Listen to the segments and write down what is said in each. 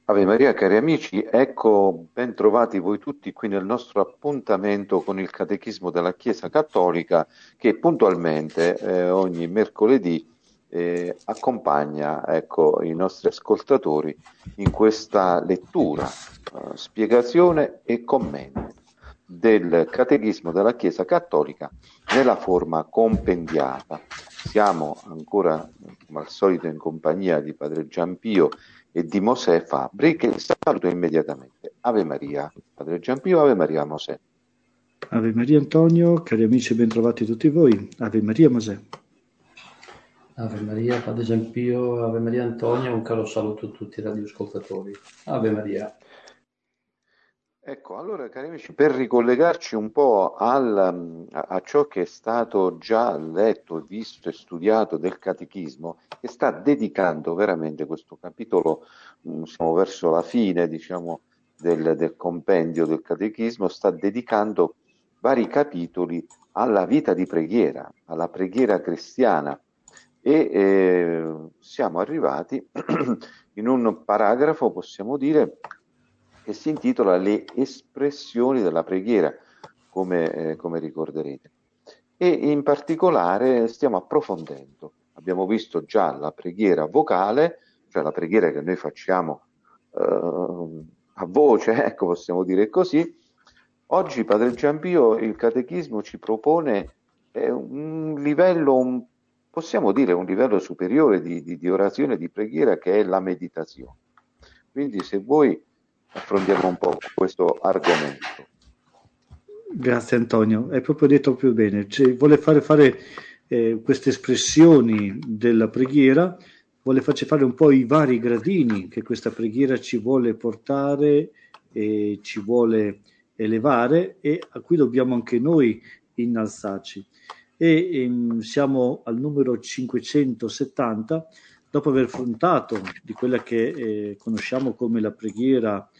Ave Maria, cari amici, ecco, ben trovati voi tutti qui nel nostro appuntamento con il Catechismo della Chiesa Cattolica che puntualmente ogni mercoledì accompagna, ecco, i nostri ascoltatori in questa lettura, spiegazione e commento del Catechismo della Chiesa Cattolica nella forma compendiata. Siamo ancora, come al solito, in compagnia di Padre Giampio e di Mosè Fabbri, che saluto immediatamente. Ave Maria, Padre Giampio, Ave Maria Mosè. Ave Maria Antonio, cari amici, ben trovati tutti voi. Ave Maria Mosè. Ave Maria, Padre Giampio, Ave Maria Antonio, un caro saluto a tutti i radioascoltatori. Ave Maria. Ecco, allora cari amici, per ricollegarci un po' a ciò che è stato già letto, visto e studiato del Catechismo, che sta dedicando veramente questo capitolo, siamo verso la fine, diciamo, del compendio del Catechismo, sta dedicando vari capitoli alla vita di preghiera, alla preghiera cristiana e siamo arrivati in un paragrafo, possiamo dire, che si intitola Le espressioni della preghiera, come ricorderete. E in particolare stiamo approfondendo. Abbiamo visto già la preghiera vocale, cioè la preghiera che noi facciamo a voce, ecco, possiamo dire così. Oggi, Padre Giampio, il Catechismo ci propone un livello, possiamo dire, un livello superiore di orazione, di preghiera, che è la meditazione. Quindi, se vuoi, affrontiamo un po' questo argomento. Grazie Antonio, hai proprio detto più bene. Cioè, vuole fare queste espressioni della preghiera, vuole farci fare un po' i vari gradini che questa preghiera ci vuole portare e ci vuole elevare e a cui dobbiamo anche noi innalzarci. Siamo al numero 570, dopo aver affrontato di quella che conosciamo come la preghiera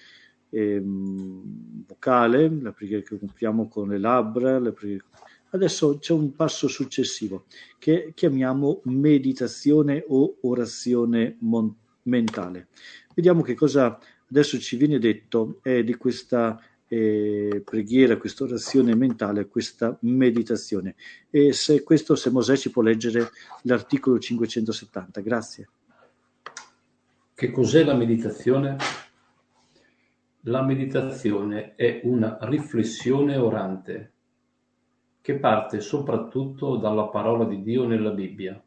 vocale, la preghiera che compiamo con le labbra, adesso c'è un passo successivo che chiamiamo meditazione o orazione mentale. Vediamo che cosa adesso ci viene detto di questa preghiera, questa orazione mentale, questa meditazione. E se Mosè ci può leggere l'articolo 570, grazie. Che cos'è la meditazione? La meditazione è una riflessione orante che parte soprattutto dalla parola di Dio nella Bibbia.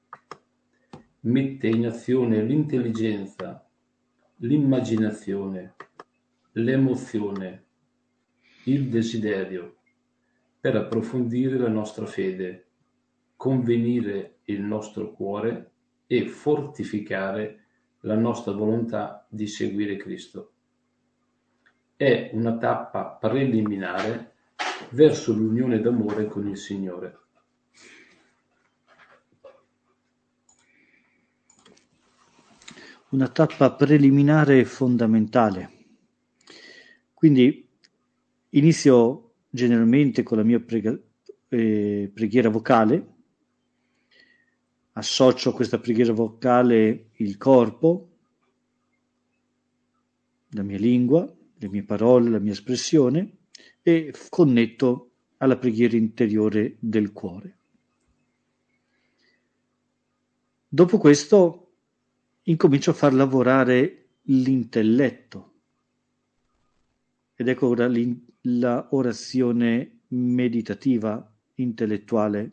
Mette in azione l'intelligenza, l'immaginazione, l'emozione, il desiderio per approfondire la nostra fede, convenire il nostro cuore e fortificare la nostra volontà di seguire Cristo. È una tappa preliminare verso l'unione d'amore con il Signore. Una tappa preliminare e fondamentale. Quindi inizio generalmente con la mia preghiera vocale, associo a questa preghiera vocale il corpo, la mia lingua, le mie parole, la mia espressione e connetto alla preghiera interiore del cuore. Dopo questo incomincio a far lavorare l'intelletto ed ecco ora la orazione meditativa intellettuale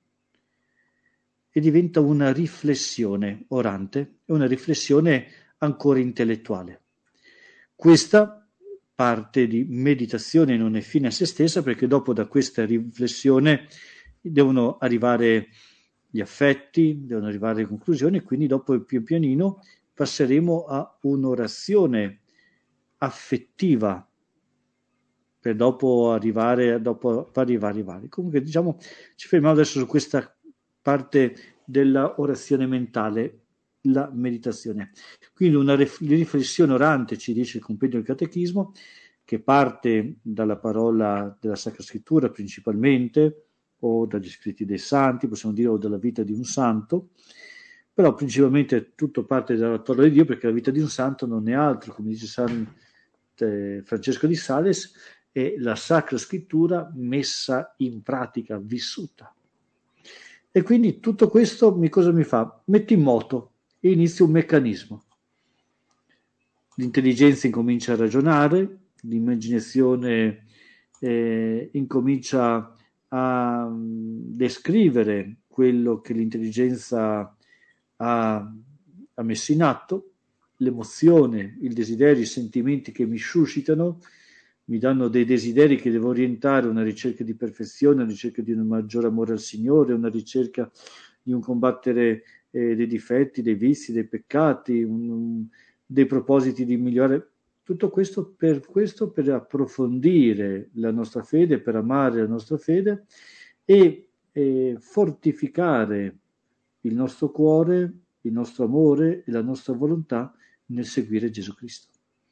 e diventa una riflessione orante e una riflessione ancora intellettuale. Questa parte di meditazione non è fine a se stessa perché dopo da questa riflessione devono arrivare gli affetti, devono arrivare le conclusioni e quindi dopo pian pianino passeremo a un'orazione affettiva per dopo arrivare dopo vari. Comunque diciamo ci fermiamo adesso su questa parte della orazione mentale, la meditazione. Quindi una riflessione orante, ci dice il compendio del Catechismo, che parte dalla parola della Sacra Scrittura principalmente, o dagli scritti dei santi, possiamo dire, o dalla vita di un santo, però principalmente tutto parte dalla parola di Dio, perché la vita di un santo non è altro, come dice San Francesco di Sales, è la Sacra Scrittura messa in pratica, vissuta. E quindi tutto questo cosa mi fa? Metto in moto e inizio un meccanismo. L'intelligenza incomincia a ragionare, l'immaginazione incomincia a descrivere quello che l'intelligenza ha messo in atto, l'emozione, il desiderio, i sentimenti che mi suscitano, mi danno dei desideri che devo orientare, una ricerca di perfezione, una ricerca di un maggiore amore al Signore, una ricerca di un combattere dei difetti, dei vizi, dei peccati, dei propositi di migliorare. Tutto questo per approfondire la nostra fede, per amare la nostra fede e fortificare il nostro cuore, il nostro amore e la nostra volontà nel seguire Gesù Cristo.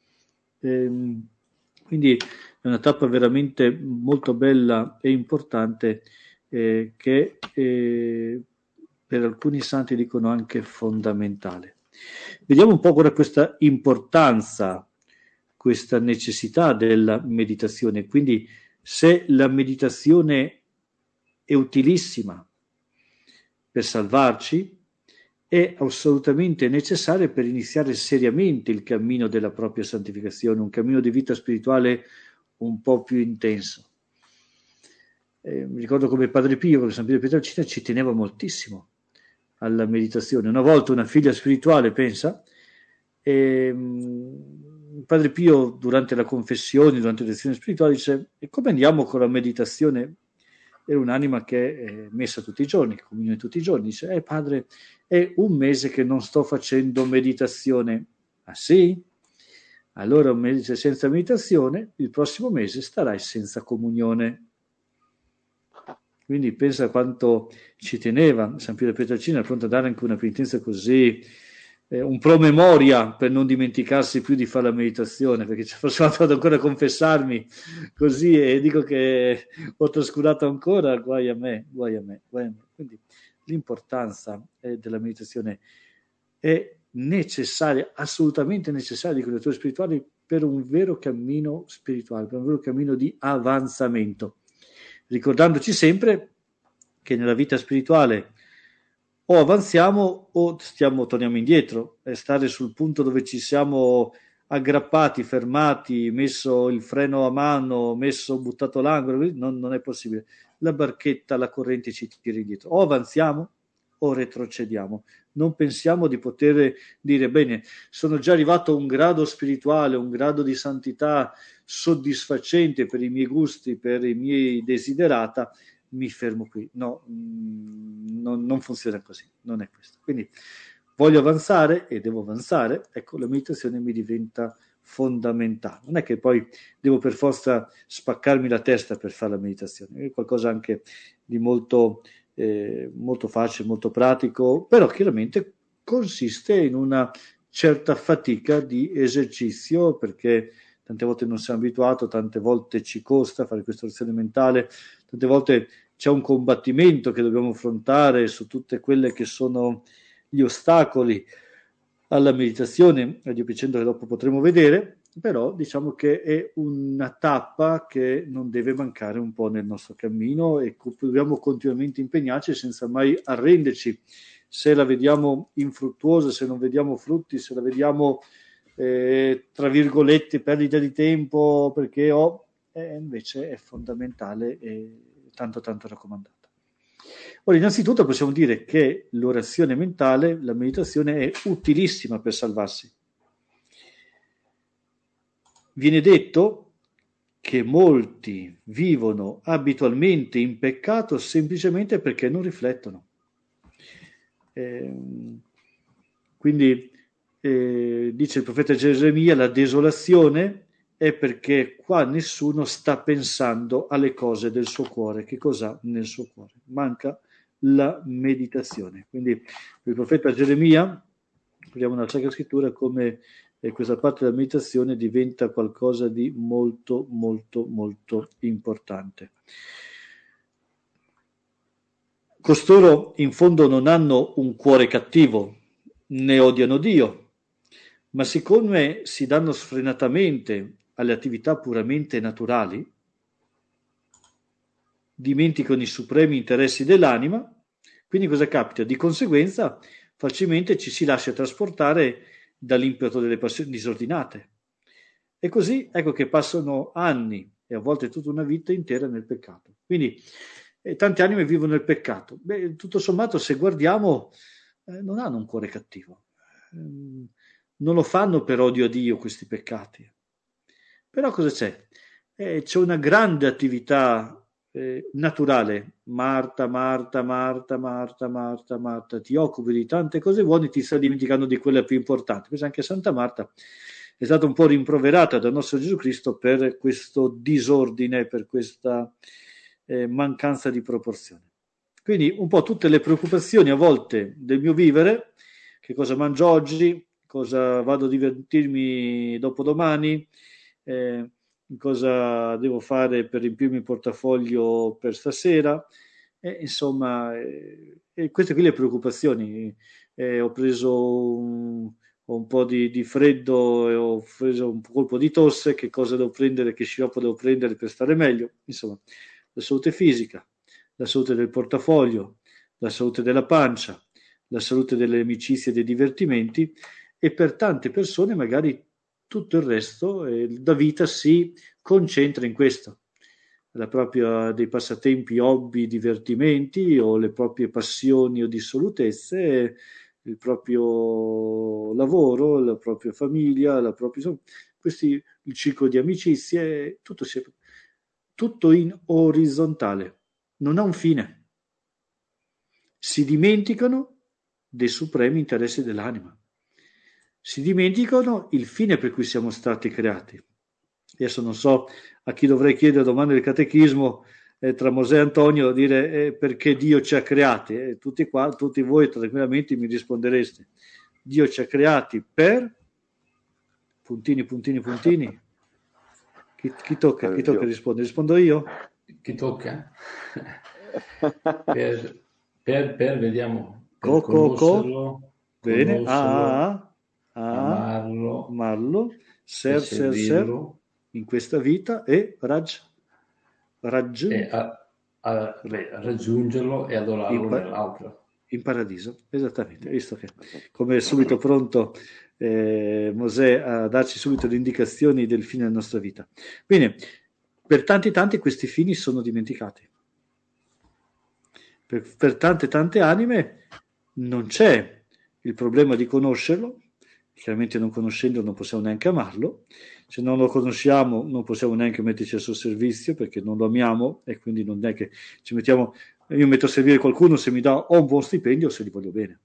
Quindi è una tappa veramente molto bella e importante che per alcuni santi dicono anche fondamentale. Vediamo un po' ora questa importanza, questa necessità della meditazione. Quindi se la meditazione è utilissima per salvarci, è assolutamente necessaria per iniziare seriamente il cammino della propria santificazione, un cammino di vita spirituale un po' più intenso. Mi ricordo come Padre Pio, come San Pio Pietrelcina, ci teneva moltissimo alla meditazione. Una volta una figlia spirituale, pensa, Padre Pio durante la confessione, durante le lezioni spirituali, dice: e come andiamo con la meditazione? Era un'anima che è messa tutti i giorni, comunione tutti i giorni. Dice: padre, è un mese che non sto facendo meditazione. Ah sì? Allora un mese senza meditazione, il prossimo mese starai senza comunione. Quindi pensa quanto ci teneva San Pio Pietrelcina, pronto a dare anche una penitenza così, un promemoria per non dimenticarsi più di fare la meditazione, perché ci fosse fatto ancora confessarmi così e dico che ho trascurato ancora, guai a me. Quindi l'importanza della meditazione è necessaria, assolutamente necessaria, di quelle spirituali per un vero cammino spirituale, per un vero cammino di avanzamento, ricordandoci sempre che nella vita spirituale o avanziamo o torniamo indietro, e stare sul punto dove ci siamo aggrappati, fermati, messo il freno a mano, buttato l'angolo, non è possibile. La barchetta, la corrente ci tira indietro, o avanziamo o retrocediamo. Non pensiamo di poter dire: bene, sono già arrivato a un grado spirituale, un grado di santità soddisfacente per i miei gusti, per i miei desiderata, mi fermo qui. No, non funziona così, non è questo. Quindi voglio avanzare e devo avanzare, ecco, la meditazione mi diventa fondamentale. Non è che poi devo per forza spaccarmi la testa per fare la meditazione, è qualcosa anche di molto facile, molto pratico, però chiaramente consiste in una certa fatica di esercizio, perché tante volte non siamo abituati, tante volte ci costa fare questa azione mentale, tante volte c'è un combattimento che dobbiamo affrontare su tutte quelle che sono gli ostacoli alla meditazione, a Dio piacendo che dopo potremo vedere, però diciamo che è una tappa che non deve mancare un po' nel nostro cammino e dobbiamo continuamente impegnarci senza mai arrenderci. Se la vediamo infruttuosa, se non vediamo frutti, se la vediamo tra virgolette perdita di tempo perché invece è fondamentale e tanto raccomandata. Ora, innanzitutto possiamo dire che l'orazione mentale, la meditazione, è utilissima per salvarsi. Viene detto che molti vivono abitualmente in peccato semplicemente perché non riflettono. Quindi dice il profeta Geremia: la desolazione è perché qua nessuno sta pensando alle cose del suo cuore. Che cosa nel suo cuore? Manca la meditazione. Quindi il profeta Geremia, vediamo nella Sacra Scrittura come questa parte della meditazione diventa qualcosa di molto importante. Costoro in fondo non hanno un cuore cattivo, ne odiano Dio, ma siccome si danno sfrenatamente alle attività puramente naturali, dimenticano i supremi interessi dell'anima, quindi cosa capita? Di conseguenza facilmente ci si lascia trasportare dall'impeto delle passioni disordinate. E così ecco che passano anni e a volte tutta una vita intera nel peccato. Quindi tante anime vivono nel peccato. Beh, tutto sommato, se guardiamo, non hanno un cuore cattivo. Non lo fanno per odio a Dio questi peccati. Però cosa c'è? C'è una grande attività naturale. Marta, Marta, Marta, Marta, Marta, Marta, ti occupi di tante cose buone, ti stai dimenticando di quella più importante. Penso anche Santa Marta è stata un po' rimproverata dal nostro Gesù Cristo per questo disordine, per questa mancanza di proporzione. Quindi un po' tutte le preoccupazioni a volte del mio vivere, che cosa mangio oggi, cosa vado a divertirmi dopodomani, cosa devo fare per riempirmi il portafoglio per stasera, insomma, queste qui le preoccupazioni. Ho preso un po' di freddo e ho preso un colpo di tosse, che cosa devo prendere, che sciroppo devo prendere per stare meglio, insomma, la salute fisica, la salute del portafoglio, la salute della pancia, la salute delle amicizie e dei divertimenti, e per tante persone magari tutto il resto da vita si concentra in questo, la propria dei passatempi, hobby, divertimenti o le proprie passioni o dissolutezze, il proprio lavoro, la propria famiglia, il ciclo di amicizie, tutto in orizzontale, non ha un fine. Si dimenticano dei supremi interessi dell'anima. Si dimenticano il fine per cui siamo stati creati. Adesso non so a chi dovrei chiedere domande del catechismo, tra Mosè e Antonio, dire perché Dio ci ha creati. Tutti voi tranquillamente mi rispondereste: Dio ci ha creati per puntini, puntini, puntini. Chi tocca rispondere? Rispondo io? Chi tocca? per vediamo, per conoscerlo, bene, amarlo, servirlo in questa vita e raggiungerlo e adorarlo nell'altra. In paradiso, esattamente, visto che come è subito pronto Mosè a darci subito le indicazioni del fine della nostra vita. Bene, per tanti questi fini sono dimenticati. Per tante anime non c'è il problema di conoscerlo, chiaramente non conoscendolo non possiamo neanche amarlo, se non lo conosciamo non possiamo neanche metterci al suo servizio perché non lo amiamo, e quindi non è che ci mettiamo, io metto a servire qualcuno se mi dà o un buon stipendio o se gli voglio bene.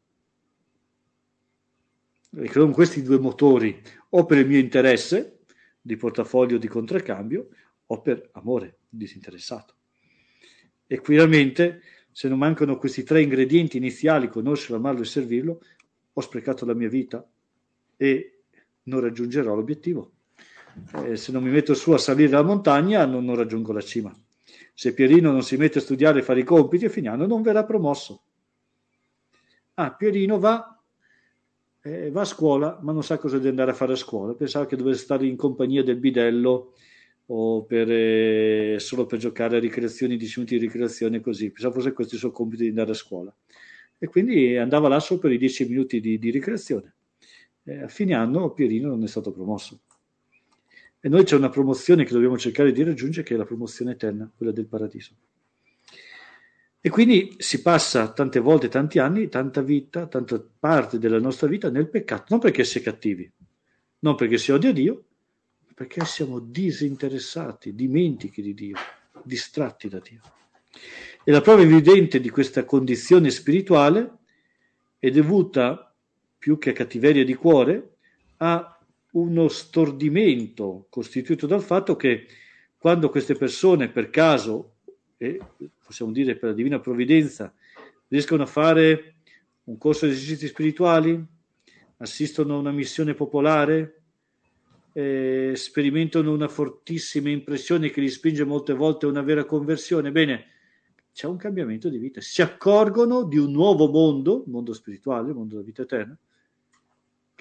E credo questi due motori, o per il mio interesse di portafoglio di contraccambio o per amore disinteressato. E chiaramente se non mancano questi tre ingredienti iniziali, conoscerlo, amarlo e servirlo, ho sprecato la mia vita e non raggiungerò l'obiettivo. Se non mi metto su a salire la montagna non raggiungo la cima. Se Pierino non si mette a studiare e fare i compiti a fine anno non verrà promosso. Pierino va a scuola ma non sa cosa deve andare a fare a scuola, pensava che dovesse stare in compagnia del bidello o solo per giocare a ricreazioni, 10 minuti di ricreazione, così pensava fosse questo il suo compito di andare a scuola, e quindi andava là solo per i 10 minuti di ricreazione. A fine anno Pierino non è stato promosso, e noi c'è una promozione che dobbiamo cercare di raggiungere, che è la promozione eterna, quella del paradiso. E quindi si passa tante volte, tanti anni, tanta vita, tanta parte della nostra vita nel peccato, non perché si è cattivi, non perché si odia Dio, perché siamo disinteressati, dimentichi di Dio, distratti da Dio. E la prova evidente di questa condizione spirituale è dovuta, più che a cattiveria di cuore, a uno stordimento costituito dal fatto che quando queste persone per caso, e possiamo dire per la divina provvidenza, riescono a fare un corso di esercizi spirituali, assistono a una missione popolare, sperimentano una fortissima impressione che li spinge molte volte a una vera conversione, bene, c'è un cambiamento di vita, si accorgono di un nuovo mondo, il mondo spirituale, il mondo della vita eterna,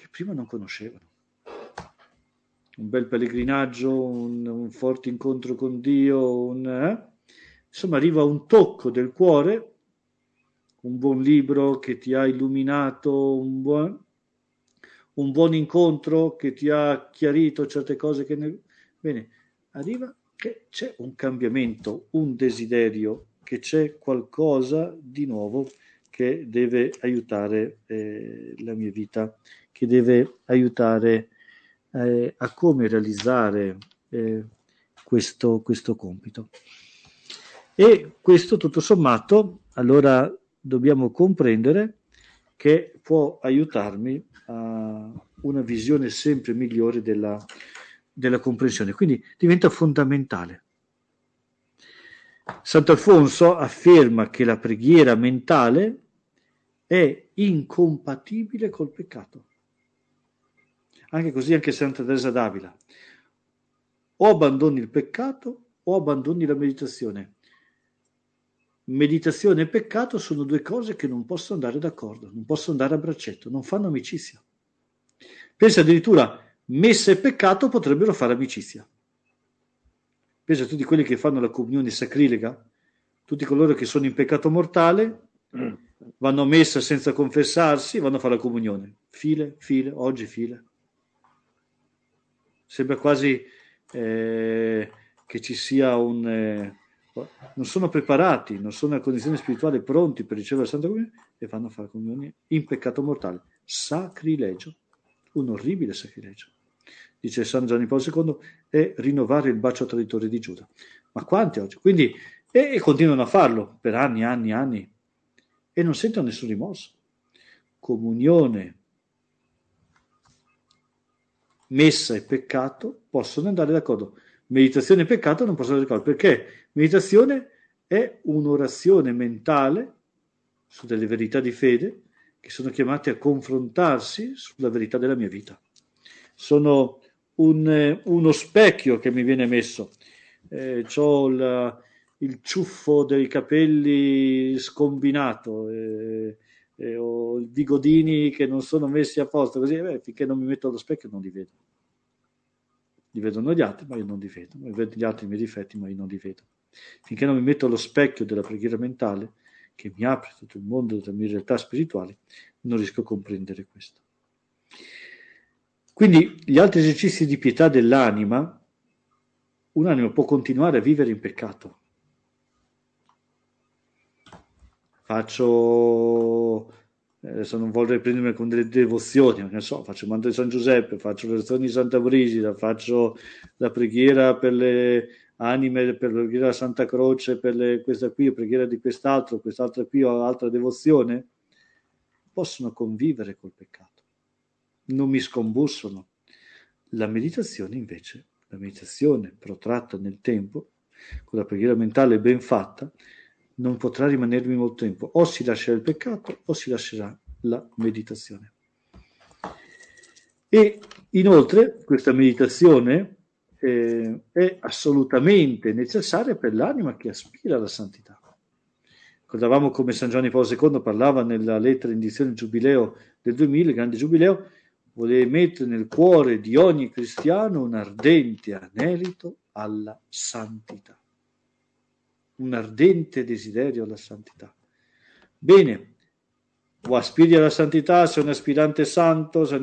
che prima non conoscevano. Un bel pellegrinaggio, un forte incontro con Dio, insomma arriva un tocco del cuore, un buon libro che ti ha illuminato, un buon incontro che ti ha chiarito certe cose Bene, arriva che c'è un cambiamento, un desiderio, che c'è qualcosa di nuovo che deve aiutare la mia vita, che deve aiutare a come realizzare questo compito. E questo tutto sommato, allora dobbiamo comprendere che può aiutarmi a una visione sempre migliore della comprensione, quindi diventa fondamentale. Sant'Alfonso afferma che la preghiera mentale è incompatibile col peccato. Anche così anche Santa Teresa d'Avila. O abbandoni il peccato o abbandoni la meditazione. Meditazione e peccato sono due cose che non possono andare d'accordo, non possono andare a braccetto, non fanno amicizia. Pensa addirittura messa e peccato potrebbero fare amicizia. Pensa a tutti quelli che fanno la comunione sacrilega, tutti coloro che sono in peccato mortale, vanno a messa senza confessarsi, vanno a fare la comunione. File, oggi file. Sembra quasi che ci sia non sono preparati, non sono in condizione spirituale pronti per ricevere la Santa Comunione e vanno a fare la comunione in peccato mortale. Sacrilegio, un orribile sacrilegio. Dice San Giovanni Paolo II, è rinnovare il bacio traditore di Giuda. Ma quanti oggi? Quindi, e continuano a farlo per anni e non sentono nessun rimorso. Comunione, messa e peccato possono andare d'accordo. Meditazione e peccato non possono andare d'accordo, perché meditazione è un'orazione mentale su delle verità di fede che sono chiamate a confrontarsi sulla verità della mia vita. Sono uno specchio che mi viene messo. C'ho il ciuffo dei capelli scombinato, ho i bigodini che non sono messi a posto, così finché non mi metto allo specchio non li vedo. Li vedono gli altri, ma io non li vedo. Vedo gli altri i miei difetti, ma io non li vedo. Finché non mi metto allo specchio della preghiera mentale, che mi apre tutto il mondo delle mie realtà spirituali, non riesco a comprendere questo. Quindi gli altri esercizi di pietà dell'anima, un'anima può continuare a vivere in peccato. Adesso non vorrei prendermi con delle devozioni, ma ne so, faccio il manto di San Giuseppe, faccio le orazioni di Santa Brisida, faccio la preghiera per le anime, per la preghiera della Santa Croce, per questa qui, preghiera di quest'altra qui o altra devozione, possono convivere col peccato. Non mi scombussolano. La meditazione invece, la meditazione protratta nel tempo, con la preghiera mentale ben fatta, non potrà rimanermi molto tempo. O si lascerà il peccato o si lascerà la meditazione. E inoltre questa meditazione è assolutamente necessaria per l'anima che aspira alla santità. Ricordavamo come San Giovanni Paolo II parlava nella lettera indizione del Giubileo del 2000, il grande Giubileo, voleva mettere nel cuore di ogni cristiano un ardente anelito alla santità. Un ardente desiderio alla santità. Bene, o aspiri alla santità, sei un aspirante santo, se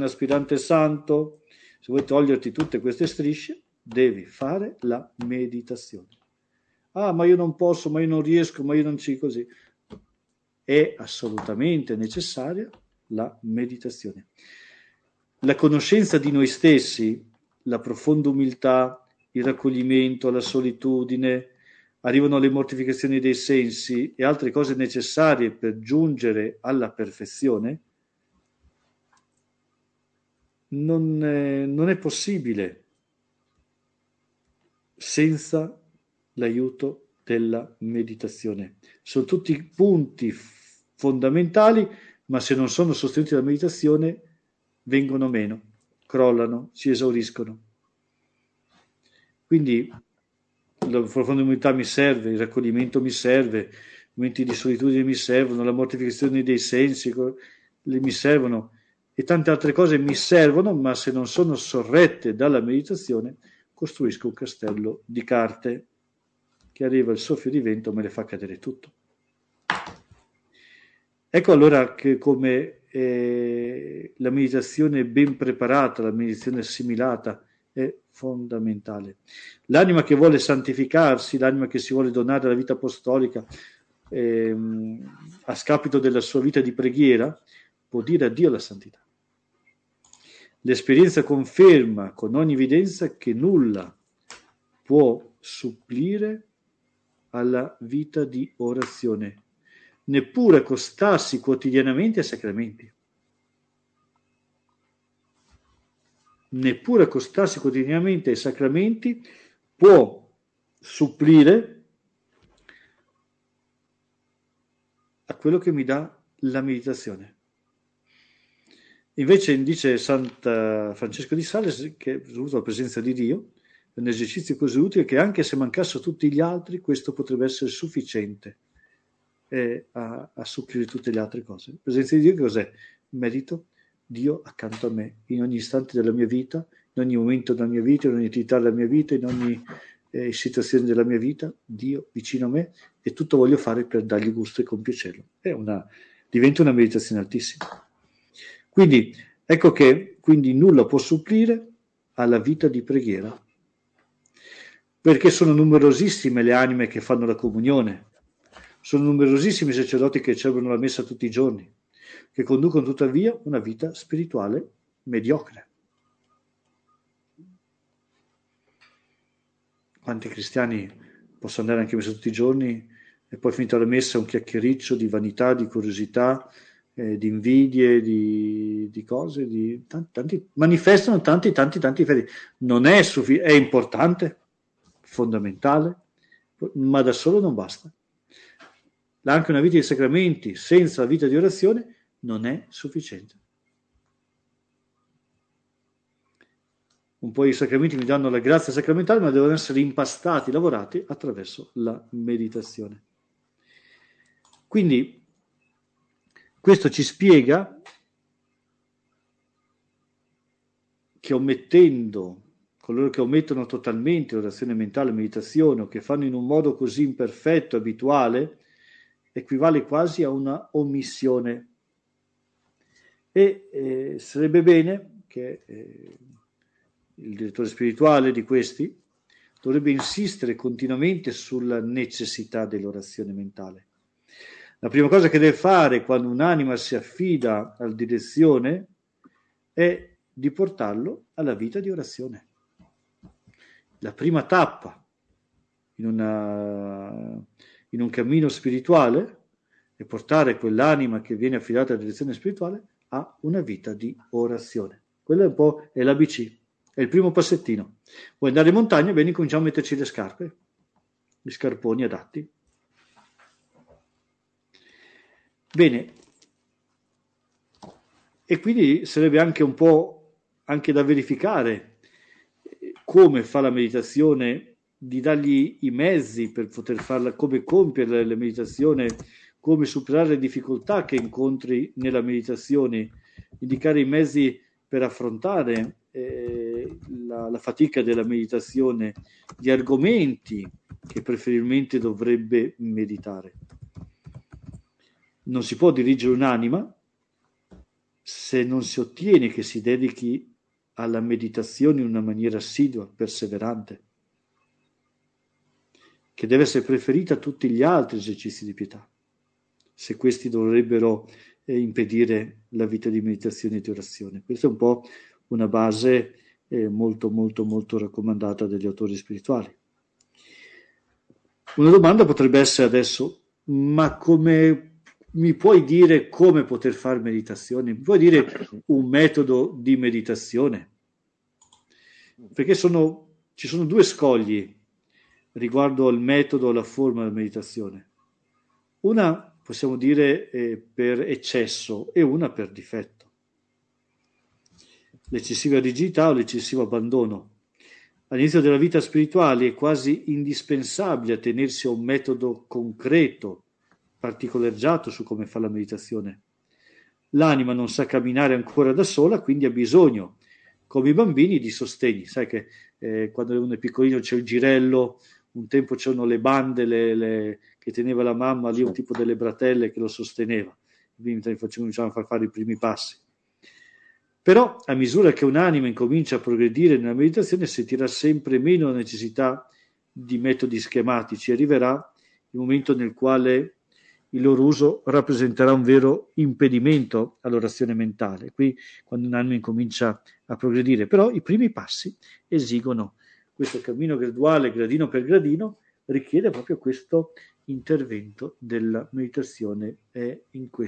vuoi toglierti tutte queste strisce, devi fare la meditazione. Ma io non posso, ma io non riesco, ma io non ci così. È assolutamente necessaria la meditazione. La conoscenza di noi stessi, la profonda umiltà, il raccoglimento, la solitudine, arrivano le mortificazioni dei sensi e altre cose necessarie per giungere alla perfezione, non è possibile senza l'aiuto della meditazione. Sono tutti punti fondamentali, ma se non sono sostenuti dalla meditazione vengono meno, crollano, si esauriscono. Quindi la profonda umiltà mi serve, il raccoglimento mi serve, i momenti di solitudine mi servono, la mortificazione dei sensi mi servono, e tante altre cose mi servono, ma se non sono sorrette dalla meditazione, costruisco un castello di carte che arriva il soffio di vento e me le fa cadere tutto. Ecco allora che come la meditazione ben preparata, la meditazione assimilata è fondamentale. L'anima che vuole santificarsi, l'anima che si vuole donare alla vita apostolica a scapito della sua vita di preghiera, può dire addio alla santità. L'esperienza conferma con ogni evidenza che nulla può supplire alla vita di orazione, neppure accostarsi quotidianamente ai sacramenti. Neppure accostarsi quotidianamente ai sacramenti può supplire a quello che mi dà la meditazione. Invece dice Francesco di Sales che la presenza di Dio è un esercizio così utile che anche se mancassero tutti gli altri, questo potrebbe essere sufficiente a supplire tutte le altre cose. La presenza di Dio che cos'è? Merito Dio accanto a me, in ogni istante della mia vita, in ogni momento della mia vita, in ogni attività della mia vita, in ogni situazione della mia vita, Dio vicino a me, e tutto voglio fare per dargli gusto e compiacerlo. Diventa una meditazione altissima. Quindi ecco che quindi nulla può supplire alla vita di preghiera, perché sono numerosissime le anime che fanno la comunione, sono numerosissimi i sacerdoti che celebrano la messa tutti i giorni, che conducono tuttavia una vita spirituale mediocre. Quanti cristiani possono andare anche a messa tutti i giorni e poi finita la messa un chiacchiericcio di vanità, di curiosità, di invidie, di cose, manifestano tanti fedi. Non è sufficiente, è importante, fondamentale, ma da solo non basta. Anche una vita di sacramenti senza la vita di orazione non è sufficiente. Un po' i sacramenti mi danno la grazia sacramentale, ma devono essere impastati, lavorati attraverso la meditazione. Quindi questo ci spiega che coloro che omettono totalmente l'orazione mentale, meditazione, o che fanno in un modo così imperfetto, abituale, equivale quasi a una omissione. E sarebbe bene che il direttore spirituale di questi dovrebbe insistere continuamente sulla necessità dell'orazione mentale. La prima cosa che deve fare quando un'anima si affida alla direzione è di portarlo alla vita di orazione. La prima tappa in un cammino spirituale è portare quell'anima che viene affidata alla direzione spirituale a una vita di orazione. Quello è un po' l'ABC, è il primo passettino. Vuoi andare in montagna? Bene, cominciamo a metterci le scarpe, gli scarponi adatti. Bene, e quindi sarebbe anche un po' anche da verificare come fa la meditazione, di dargli i mezzi per poter farla, come compiere la meditazione, come superare le difficoltà che incontri nella meditazione, indicare i mezzi per affrontare la fatica della meditazione, gli argomenti che preferibilmente dovrebbe meditare. Non si può dirigere un'anima se non si ottiene che si dedichi alla meditazione in una maniera assidua, perseverante, che deve essere preferita a tutti gli altri esercizi di pietà, se questi dovrebbero impedire la vita di meditazione e di orazione. Questa è un po' una base molto molto molto raccomandata dagli autori spirituali. Una domanda potrebbe essere adesso: ma come mi puoi dire come poter fare meditazione? Mi puoi dire un metodo di meditazione? Perché ci sono due scogli riguardo al metodo, alla forma della meditazione. Una possiamo dire per eccesso e una per difetto. L'eccessiva rigidità o l'eccessivo abbandono. All'inizio della vita spirituale è quasi indispensabile attenersi a un metodo concreto, particolareggiato su come fa la meditazione. l'anima non sa camminare ancora da sola, quindi ha bisogno, come i bambini, di sostegni. Sai che quando uno è piccolino c'è il girello, un tempo c'erano le bande che teneva la mamma, lì un tipo delle bratelle che lo sosteneva, quindi cominciamo a far fare i primi passi. Però a misura che un'anima incomincia a progredire nella meditazione sentirà sempre meno la necessità di metodi schematici, arriverà il momento nel quale il loro uso rappresenterà un vero impedimento all'orazione mentale. Qui quando un'anima incomincia a progredire, però i primi passi esigono questo cammino graduale, gradino per gradino, richiede proprio questo intervento della meditazione e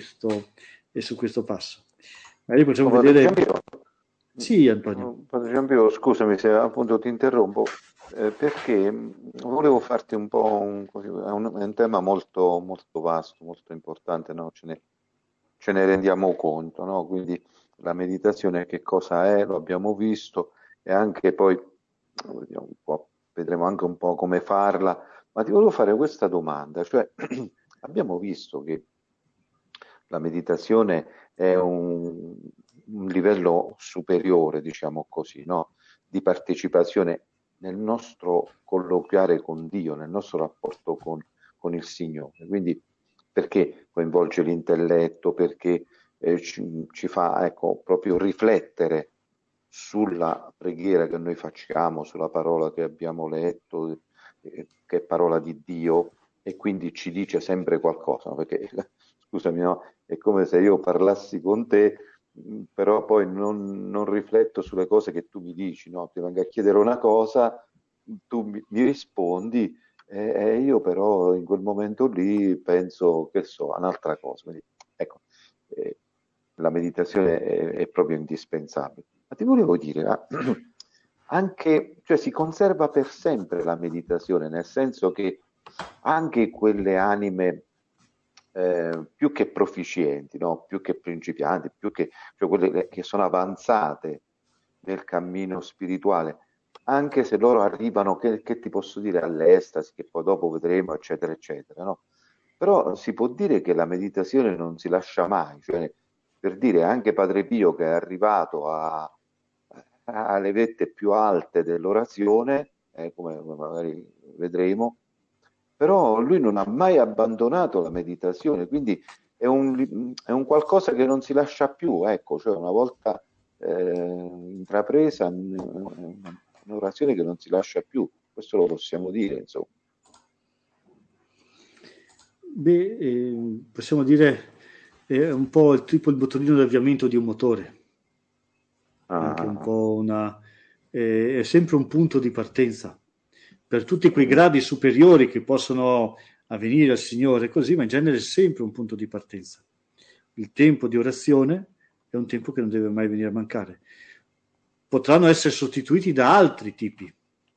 su questo passo. Magari possiamo vedere. Sì, Antonio. Padre Giampio, scusami se appunto ti interrompo, perché volevo farti un po' è un tema molto, molto vasto, molto importante, no? Ce ne rendiamo conto, no? Quindi la meditazione che cosa è, lo abbiamo visto, e anche poi vedremo anche un po' come farla, ma ti volevo fare questa domanda, cioè abbiamo visto che la meditazione è un livello superiore, diciamo così, no? Di partecipazione nel nostro colloquiare con Dio, nel nostro rapporto con il Signore. Quindi perché coinvolge l'intelletto, perché ci fa, ecco, proprio riflettere sulla preghiera che noi facciamo, sulla parola che abbiamo letto, che è parola di Dio, e quindi ci dice sempre qualcosa, no? Perché scusami, no? È come se io parlassi con te, però poi non rifletto sulle cose che tu mi dici, no? Ti vengo a chiedere una cosa, tu mi rispondi, e io però in quel momento lì penso, che so, a un'altra cosa. Quindi, ecco, la meditazione è proprio indispensabile. Ma ti volevo dire, anche, cioè si conserva per sempre la meditazione, nel senso che anche quelle anime più che proficienti, no? Più che principianti, cioè quelle che sono avanzate nel cammino spirituale, anche se loro arrivano, che ti posso dire, all'estasi, che poi dopo vedremo, eccetera, eccetera, no? Però si può dire che la meditazione non si lascia mai, cioè, per dire, anche Padre Pio, che è arrivato alle vette più alte dell'orazione, come magari vedremo, però lui non ha mai abbandonato la meditazione, quindi è un qualcosa che non si lascia più, ecco, cioè una volta intrapresa, un'orazione che non si lascia più, questo lo possiamo dire, insomma. Beh, possiamo dire è un po' tipo il bottolino d'avviamento di un motore, anche un po' è sempre un punto di partenza per tutti quei gradi superiori che possono avvenire al Signore, così, ma in genere è sempre un punto di partenza. Il tempo di orazione è un tempo che non deve mai venire a mancare. Potranno essere sostituiti da altri tipi.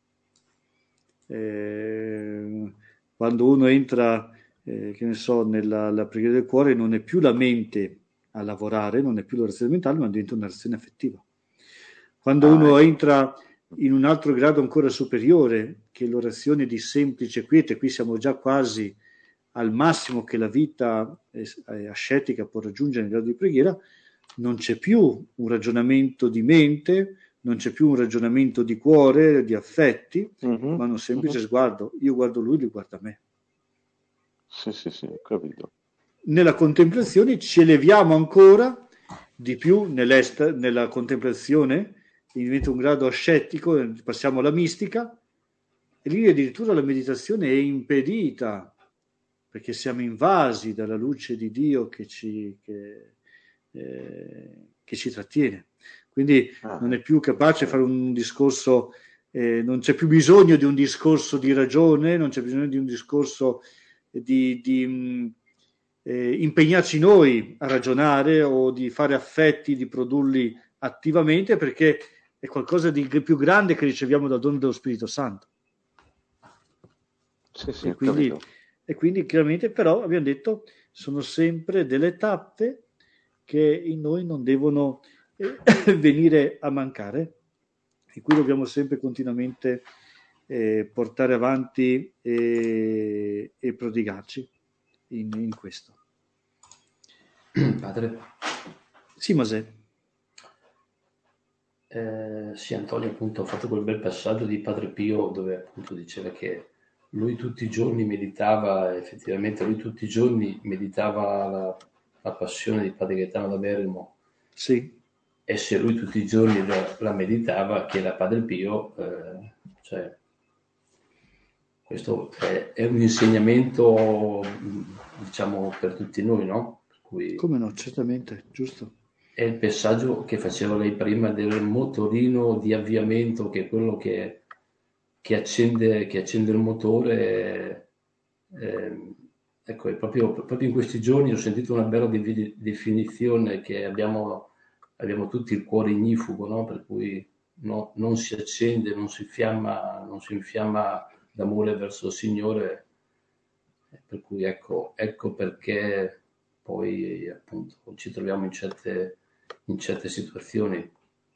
Quando uno entra, che ne so, nella preghiera del cuore, non è più la mente a lavorare, non è più l'orazione mentale, ma diventa un'orazione affettiva. Quando uno entra in un altro grado ancora superiore, che è l'orazione di semplice quiete, qui siamo già quasi al massimo che la vita ascetica può raggiungere nel grado di preghiera, non c'è più un ragionamento di mente, non c'è più un ragionamento di cuore, di affetti, ma un semplice sguardo. Io guardo lui, lui guarda me. Sì, ho capito. Nella contemplazione ci eleviamo ancora di più nella contemplazione, diventa un grado ascettico, passiamo alla mistica, e lì addirittura la meditazione è impedita, perché siamo invasi dalla luce di Dio che ci trattiene. Quindi non è più capace di fare un discorso, non c'è più bisogno di un discorso di ragione, non c'è bisogno di un discorso di impegnarci noi a ragionare o di fare affetti, di produrli attivamente, perché è qualcosa di più grande che riceviamo dal dono dello Spirito Santo. Sì, e quindi chiaramente, però abbiamo detto, sono sempre delle tappe che in noi non devono venire a mancare, e qui dobbiamo sempre continuamente portare avanti e prodigarci in questo. Padre, Sì, Mosè. Sì, Antonio appunto ha fatto quel bel passaggio di Padre Pio dove appunto diceva che lui tutti i giorni meditava, effettivamente lui tutti i giorni meditava la passione di Padre Gaetano da Bergamo, Sì, e se lui tutti i giorni la meditava, che era Padre Pio, cioè, questo è un insegnamento, diciamo, per tutti noi, no? Per cui come no, certamente, giusto. è il passaggio che faceva lei prima del motorino di avviamento, che è quello che accende il motore. Ecco, è proprio in questi giorni ho sentito una bella definizione che abbiamo tutti il cuore ignifugo, no? Per cui non si accende, non si infiamma d'amore verso il Signore, per cui ecco perché poi appunto ci troviamo in certe situazioni.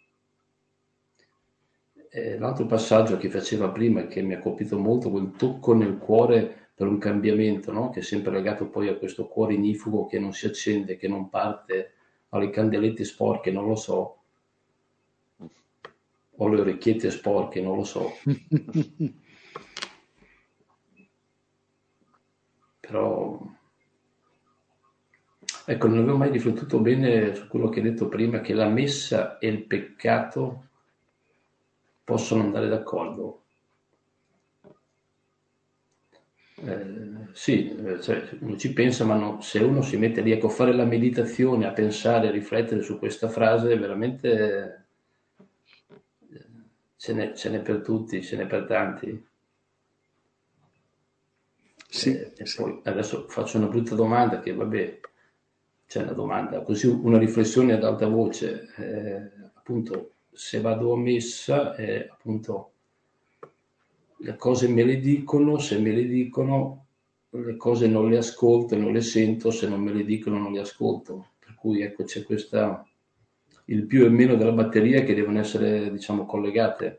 L'altro passaggio che faceva prima, che mi ha colpito molto, quel tocco nel cuore per un cambiamento, no? Che è sempre legato poi a questo cuore ignifugo che non si accende, che non parte, alle candelette sporche, non lo so, o le orecchiette sporche, non lo so. Però, ecco, non avevo mai riflettuto bene su quello che hai detto prima, che la messa e il peccato possono andare d'accordo. Sì, cioè, uno ci pensa, ma se uno si mette lì ecco, a fare la meditazione, a pensare, a riflettere su questa frase, veramente ce n'è per tutti, ce n'è per tanti. Sì, E sì. poi adesso faccio una brutta domanda, che vabbè, c'è una domanda, così una riflessione ad alta voce. Appunto, se vado a messa, appunto, le cose me le dicono, se me le dicono, le cose non le ascolto e non le sento, se non me le dicono non le ascolto. Per cui ecco c'è questa, il più e il meno della batteria che devono essere, diciamo, collegate.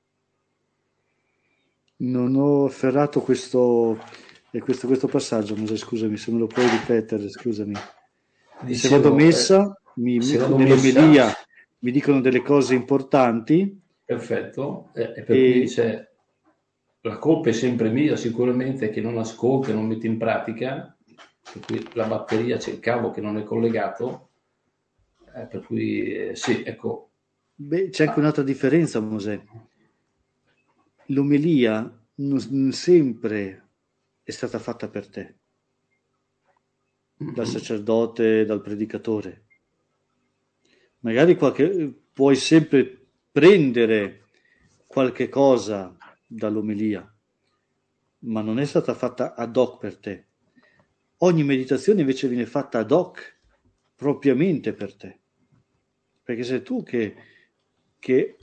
Non ho afferrato questo passaggio, Mosè, scusami, se me lo puoi ripetere, scusami. Se vado a Dicevo, messa, se vado messa, nell'omelia mi dicono delle cose importanti perfetto, e per cui e c'è la colpa è sempre mia, sicuramente, che non ascolto e non metto in pratica, per cui la batteria c'è il cavo che non è collegato, per cui sì, ecco. beh, c'è anche un'altra differenza, Mosè. L'omelia non sempre è stata fatta per te, dal sacerdote, dal predicatore. Magari puoi sempre prendere qualche cosa dall'omelia, ma non è stata fatta ad hoc per te. Ogni meditazione invece viene fatta ad hoc, propriamente per te. Perché sei tu che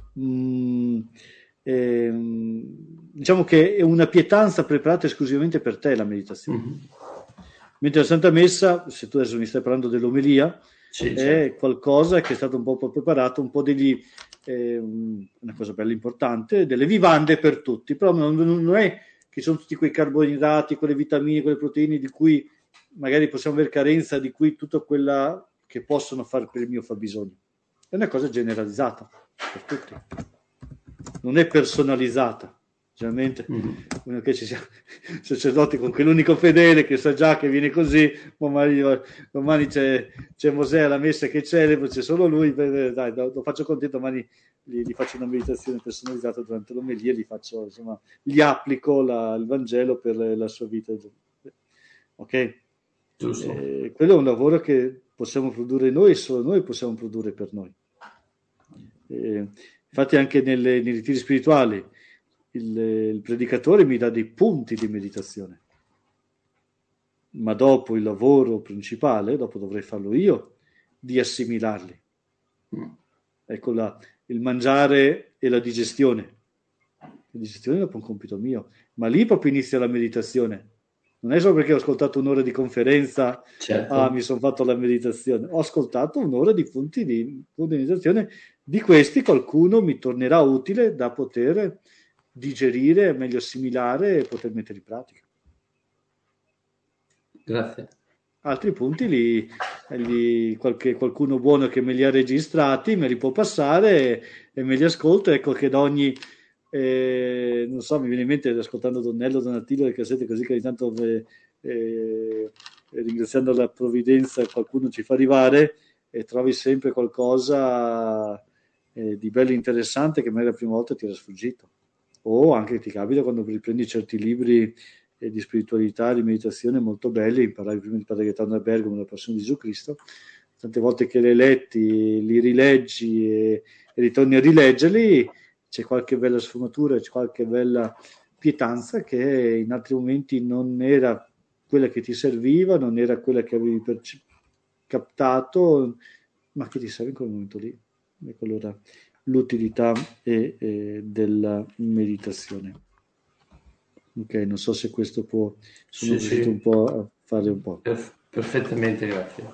diciamo che è una pietanza preparata esclusivamente per te la meditazione. Mentre la Santa Messa, se tu adesso mi stai parlando dell'omelia, Sì, è certo. qualcosa che è stato un po' preparato, un po' una cosa bella importante, delle vivande per tutti, però non è che sono tutti quei carboidrati, quelle vitamine, quelle proteine di cui magari possiamo avere carenza, di cui tutto quella che possono fare per il mio fabbisogno. È una cosa generalizzata per tutti, non è personalizzata. Generalmente uno che ci sia sacerdoti con quell'unico fedele che sa già che viene così, domani c'è Mosè alla messa che celebra, c'è solo lui, dai, lo faccio contento, domani gli faccio una meditazione personalizzata durante l'omelia, gli applico il Vangelo per la sua vita. Ok? Giusto. Quello è un lavoro che possiamo produrre noi e solo noi possiamo produrre per noi. Infatti anche nei ritiri spirituali il predicatore mi dà dei punti di meditazione, ma dopo il lavoro principale, dopo dovrei farlo io, di assimilarli. Ecco il mangiare e la digestione. La digestione è dopo un compito mio, ma lì proprio inizia la meditazione. Non è solo perché ho ascoltato un'ora di conferenza, Certo. mi sono fatto la meditazione. Ho ascoltato un'ora di punti di meditazione. Di questi qualcuno mi tornerà utile da poter digerire, meglio assimilare e poter mettere in pratica. Grazie. Altri punti qualcuno buono che me li ha registrati me li può passare e me li ascolto. Ecco che da ogni, non so, mi viene in mente ascoltando Donnello, Donatello, le cassette così che ogni tanto ringraziando la provvidenza qualcuno ci fa arrivare e trovi sempre qualcosa di bello e interessante che magari la prima volta ti era sfuggito. O anche ti capita quando riprendi certi libri di spiritualità, di meditazione molto belli, parlavi prima di Padre Gaetano da Bergamo, la passione di Gesù Cristo, tante volte che li hai letti, li rileggi e ritorni a rileggerli, c'è qualche bella sfumatura, c'è qualche bella pietanza che in altri momenti non era quella che ti serviva, non era quella che avevi captato, ma che ti serve in quel momento lì. Ecco allora l'utilità della meditazione. Ok, non so se questo può, sono riuscito un po' a fare un po'. Perfettamente, grazie.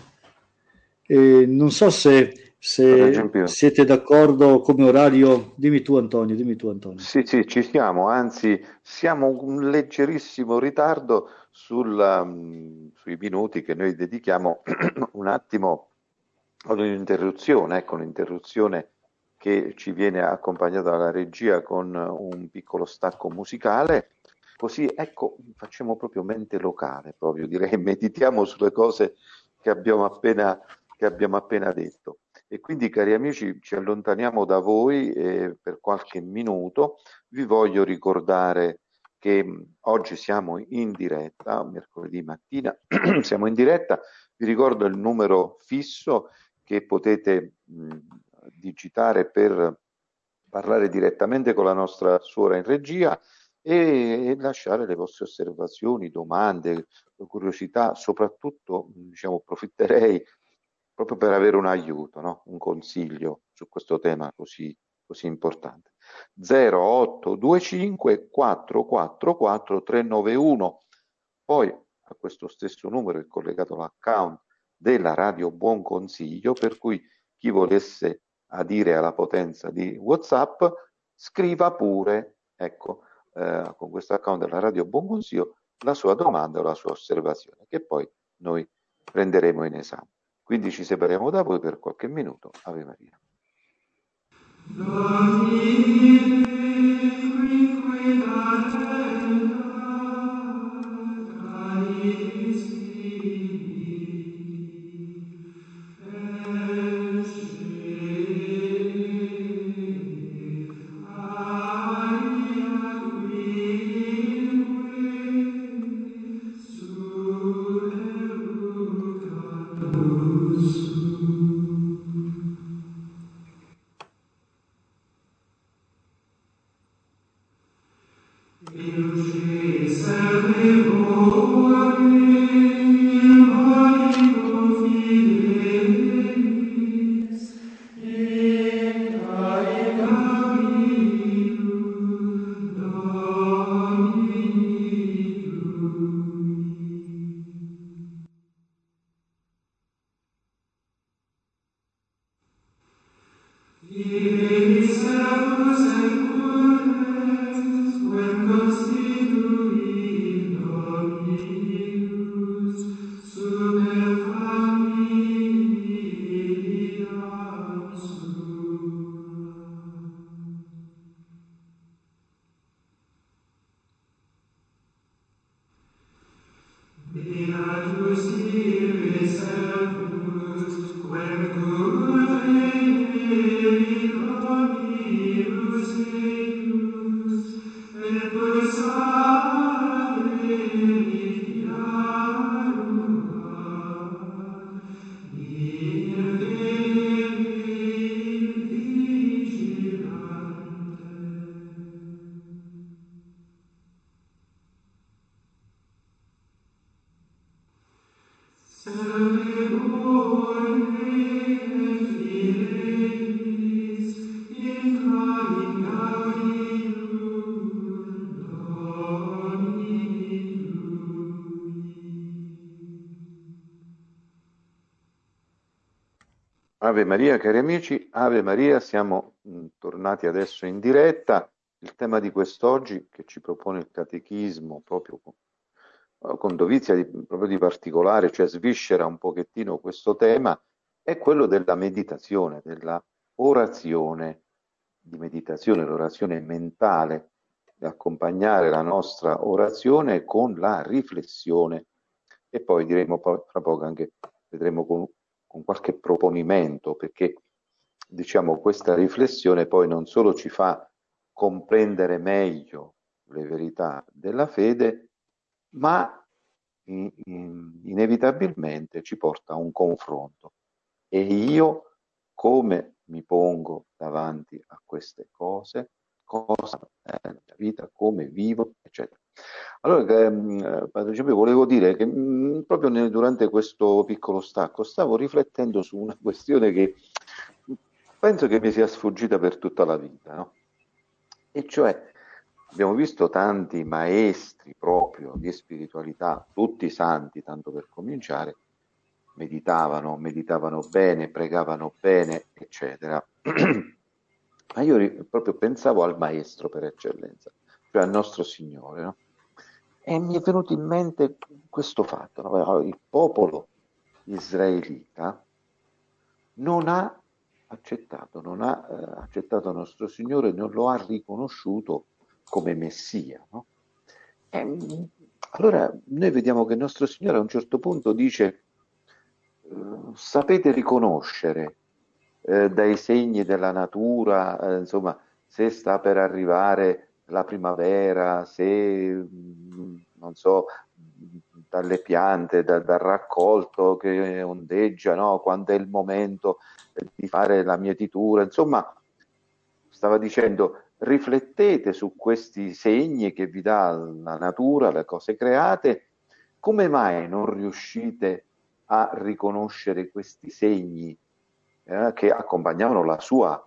Non so se siete d'accordo come orario. Dimmi tu Antonio. Sì, ci siamo, anzi siamo un leggerissimo ritardo sui minuti che noi dedichiamo un attimo ad un'interruzione, ecco, un'interruzione che ci viene accompagnata dalla regia con un piccolo stacco musicale, così ecco facciamo proprio mente locale, proprio direi, meditiamo sulle cose che abbiamo appena detto. E quindi, cari amici, ci allontaniamo da voi per qualche minuto. Vi voglio ricordare che oggi siamo in diretta, mercoledì mattina, siamo in diretta. Vi ricordo il numero fisso che potete digitare per parlare direttamente con la nostra suora in regia e lasciare le vostre osservazioni, domande, curiosità, soprattutto, diciamo, approfitterei proprio per avere un aiuto, no? Un consiglio su questo tema così importante. 0825 444 391. Poi a questo stesso numero è collegato l'account della Radio Buon Consiglio, per cui chi volesse adire alla potenza di WhatsApp scriva pure, ecco, con questo account della Radio Buon Consiglio la sua domanda o la sua osservazione, che poi noi prenderemo in esame. Quindi ci separiamo da voi per qualche minuto. Ave Maria. Ave Maria, cari amici, Ave Maria, siamo tornati adesso in diretta. Il tema di quest'oggi che ci propone il Catechismo, proprio con dovizia proprio di particolare, cioè sviscera un pochettino questo tema, è quello della meditazione, della orazione, di meditazione, l'orazione mentale, di accompagnare la nostra orazione con la riflessione. E poi diremo fra poco anche, vedremo con qualche proponimento, perché diciamo questa riflessione poi non solo ci fa comprendere meglio le verità della fede, ma inevitabilmente ci porta a un confronto. E io come mi pongo davanti a queste cose, cosa è la mia vita, come vivo, eccetera. Allora, Padre Giuseppe, volevo dire che proprio durante questo piccolo stacco stavo riflettendo su una questione che penso che mi sia sfuggita per tutta la vita, no? E cioè abbiamo visto tanti maestri proprio di spiritualità, tutti santi, tanto per cominciare, meditavano bene, pregavano bene, eccetera. Ma io proprio pensavo al maestro per eccellenza, cioè al nostro Signore, no? E mi è venuto in mente questo fatto, no? Il popolo israelita non ha accettato nostro Signore, non lo ha riconosciuto come Messia, no? Allora noi vediamo che il nostro Signore a un certo punto dice: sapete riconoscere dai segni della natura, insomma, se sta per arrivare la primavera, se non so, dalle piante, dal raccolto che ondeggia, no? Quando è il momento di fare la mietitura, insomma, stava dicendo: riflettete su questi segni che vi dà la natura, le cose create. Come mai non riuscite a riconoscere questi segni che accompagnavano la sua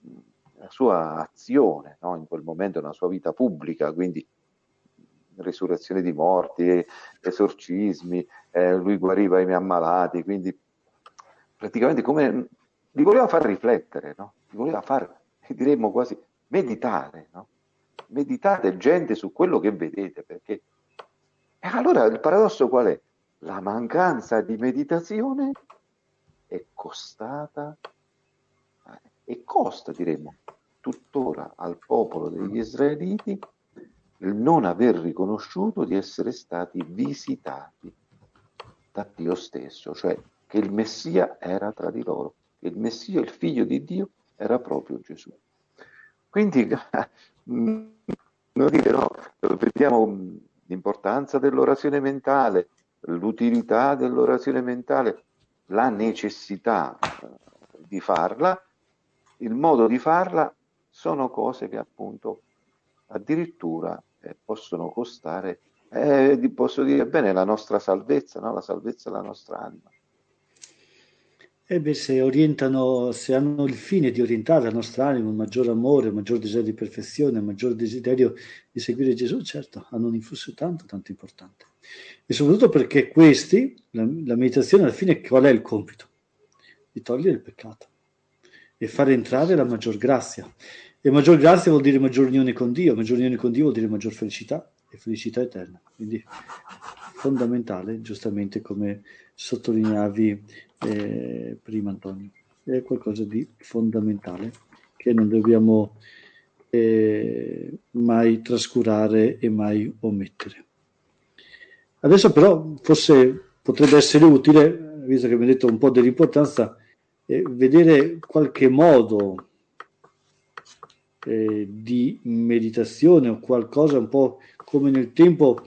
azione, no? In quel momento, nella sua vita pubblica, quindi risurrezione di morti, esorcismi, lui guariva i miei ammalati, quindi praticamente come li voleva far riflettere, no? Li voleva far, diremmo quasi, meditare, no? Meditate, gente, su quello che vedete, perché allora il paradosso qual è? La mancanza di meditazione è costata e costa, diremmo, tuttora al popolo degli israeliti il non aver riconosciuto di essere stati visitati da Dio stesso, cioè che il Messia era tra di loro, che il Messia, il figlio di Dio, era proprio Gesù. Quindi, vediamo l'importanza dell'orazione mentale, l'utilità dell'orazione mentale, la necessità di farla, il modo di farla sono cose che appunto addirittura possono costare, posso dire bene, la nostra salvezza, no? La salvezza della nostra anima. Se hanno il fine di orientare la nostra anima, un maggior amore, un maggior desiderio di perfezione, un maggior desiderio di seguire Gesù, certo, hanno un influsso tanto importante. E soprattutto perché la meditazione alla fine qual è il compito? Di togliere il peccato e far entrare la maggior grazia. E maggior grazia vuol dire maggior unione con Dio vuol dire maggior felicità e felicità eterna. Quindi fondamentale, giustamente come sottolineavi prima, Antonio, è qualcosa di fondamentale che non dobbiamo mai trascurare e mai omettere. Adesso però forse potrebbe essere utile, visto che mi hai detto un po' dell'importanza, vedere qualche modo di meditazione o qualcosa un po' come nel tempo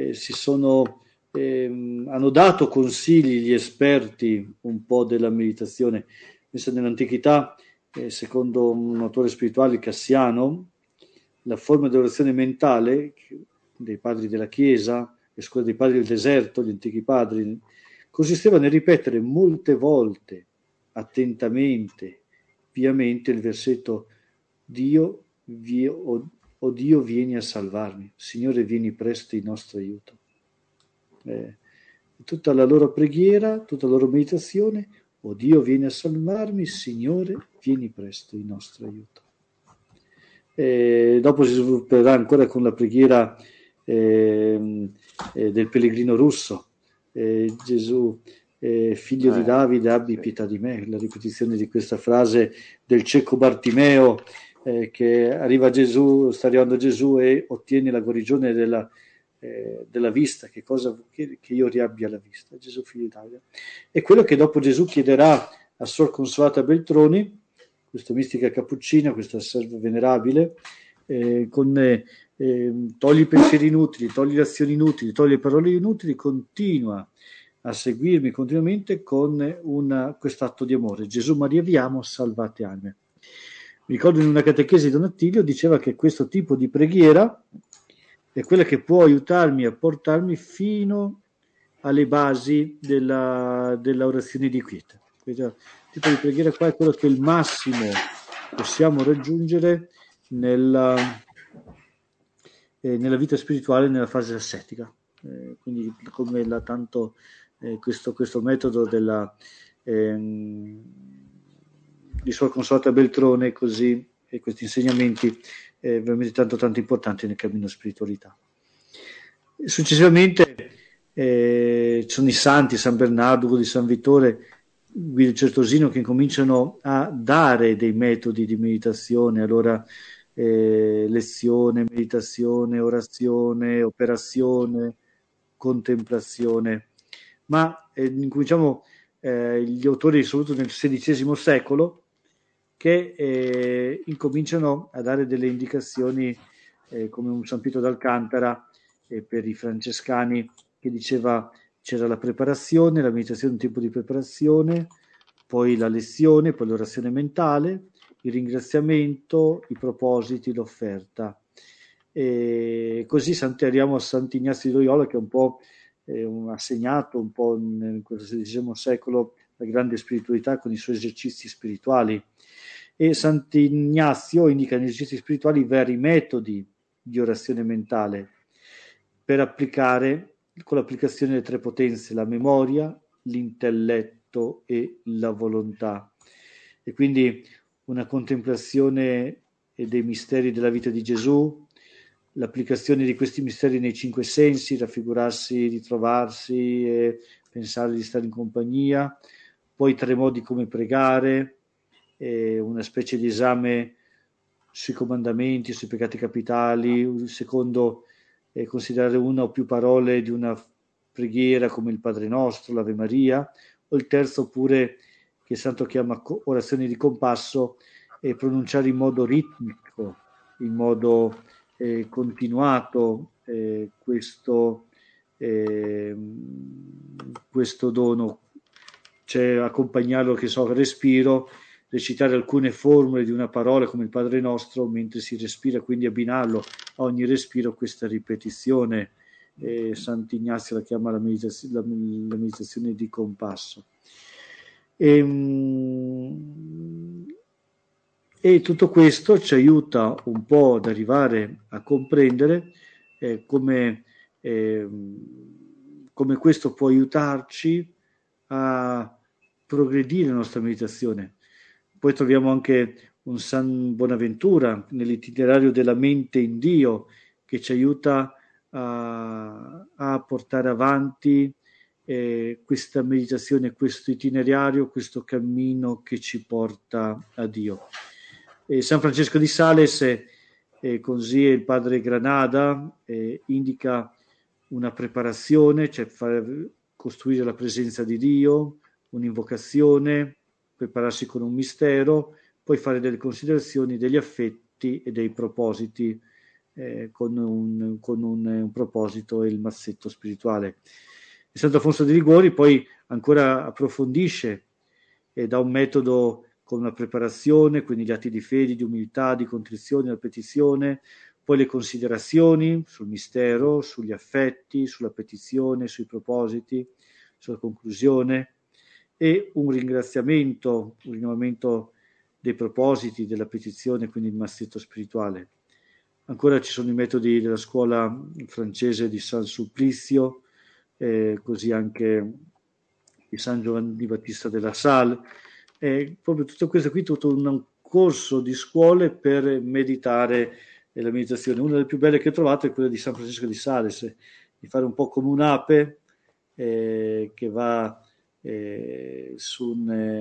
hanno dato consigli gli esperti un po' della meditazione. Penso nell'antichità, secondo un autore spirituale, Cassiano, la forma di orazione mentale dei padri della Chiesa, le scuole dei padri del deserto, gli antichi padri, consisteva nel ripetere molte volte, attentamente, piamente, il versetto Dio, Dio vieni a salvarmi, Signore vieni presto in nostro aiuto. Tutta la loro preghiera, tutta la loro meditazione, o Dio vieni a salvarmi, Signore vieni presto in nostro aiuto. Dopo si svilupperà ancora con la preghiera del pellegrino russo, Gesù, figlio di Davide, abbi pietà di me, la ripetizione di questa frase del cieco Bartimeo, che arriva a Gesù, sta arrivando a Gesù e ottiene la guarigione della vista, che io riabbia la vista, Gesù figlio di Davide. E quello che dopo Gesù chiederà a Sor Consolata Beltroni, questa mistica cappuccina, questa serva venerabile, togli i pensieri inutili, togli le azioni inutili, togli le parole inutili, continua a seguirmi continuamente con quest'atto di amore. Gesù, Maria, vi amo, salvate anime. Mi ricordo in una catechesi di Don Attilio diceva che questo tipo di preghiera è quella che può aiutarmi a portarmi fino alle basi della orazione di quiete. Questo tipo di preghiera qua è quello che il massimo possiamo raggiungere nella vita spirituale, nella fase ascetica. Quindi come questo metodo di Sor Consolata Beltrone, così, e questi insegnamenti veramente tanto importanti nel cammino spiritualità. Successivamente ci sono i santi, San Bernardo di San Vittore, Guido Certosino, che cominciano a dare dei metodi di meditazione. Allora lezione, meditazione, orazione, operazione, contemplazione. Ma incominciamo gli autori, soprattutto nel XVI secolo, che incominciano a dare delle indicazioni, come un San Pietro d'Alcantara per i francescani, che diceva c'era la preparazione, la meditazione, un tempo di preparazione, poi la lezione, poi l'orazione mentale, il ringraziamento, i propositi, l'offerta. E così arriviamo a Sant'Ignazio di Loyola, che è un po' ha segnato un po' in questo XVI secolo la grande spiritualità con i suoi esercizi spirituali. E Sant'Ignazio indica negli esercizi spirituali i veri metodi di orazione mentale per applicare, con l'applicazione delle tre potenze, la memoria, l'intelletto e la volontà. E quindi una contemplazione dei misteri della vita di Gesù, l'applicazione di questi misteri nei cinque sensi, raffigurarsi, ritrovarsi, pensare di stare in compagnia, poi tre modi come pregare, una specie di esame sui comandamenti, sui peccati capitali, il secondo considerare una o più parole di una preghiera come il Padre Nostro, l'Ave Maria, o il terzo pure, che il santo chiama orazione di compasso, pronunciare in modo ritmico, in modo continuato questo dono, cioè accompagnarlo, che so, al respiro, recitare alcune formule di una parola come il Padre Nostro mentre si respira, quindi abbinarlo a ogni respiro questa ripetizione. Sant'Ignazio la chiama la meditazione di compasso. E tutto questo ci aiuta un po' ad arrivare a comprendere come questo può aiutarci a progredire la nostra meditazione. Poi troviamo anche un San Bonaventura nell'itinerario della mente in Dio, che ci aiuta a portare avanti questa meditazione, questo itinerario, questo cammino che ci porta a Dio. San Francesco di Sales, così il padre Granada, indica una preparazione, cioè costruire la presenza di Dio, un'invocazione, prepararsi con un mistero, poi fare delle considerazioni degli affetti e dei propositi, con un proposito e il massetto spirituale. Il Santo Alfonso di Liguori poi ancora approfondisce e dà un metodo con una preparazione, quindi gli atti di fede, di umiltà, di contrizione, la petizione, poi le considerazioni sul mistero, sugli affetti, sulla petizione, sui propositi, sulla conclusione, e un ringraziamento, un rinnovamento dei propositi, della petizione, quindi il massetto spirituale. Ancora ci sono i metodi della scuola francese di San Sulpicio, così anche di San Giovanni Battista della Salle, proprio tutto questo qui, tutto un corso di scuole per meditare la meditazione. Una delle più belle che ho trovato è quella di San Francesco di Sales, di fare un po' come un'ape che va su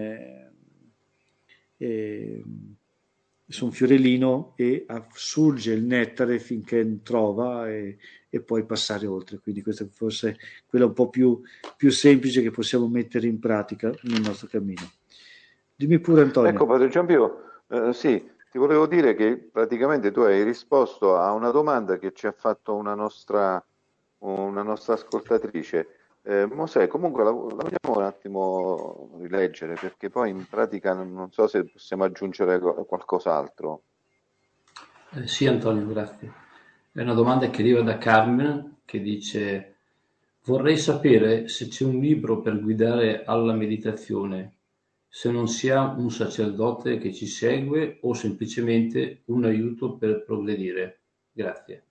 un fiorellino e assurge il nettare finché trova e poi passare oltre. Quindi questa forse è quella un po' più semplice che possiamo mettere in pratica nel nostro cammino. Dimmi pure, Antonio. Ecco, Padre Giampio, sì, ti volevo dire che praticamente tu hai risposto a una domanda che ci ha fatto una nostra ascoltatrice. Mosè, comunque la vogliamo un attimo rileggere perché poi in pratica non so se possiamo aggiungere qualcos'altro. Sì, Antonio, grazie. È una domanda che arriva da Carmen che dice: vorrei sapere se c'è un libro per guidare alla meditazione, se non si ha un sacerdote che ci segue o semplicemente un aiuto per progredire. Grazie.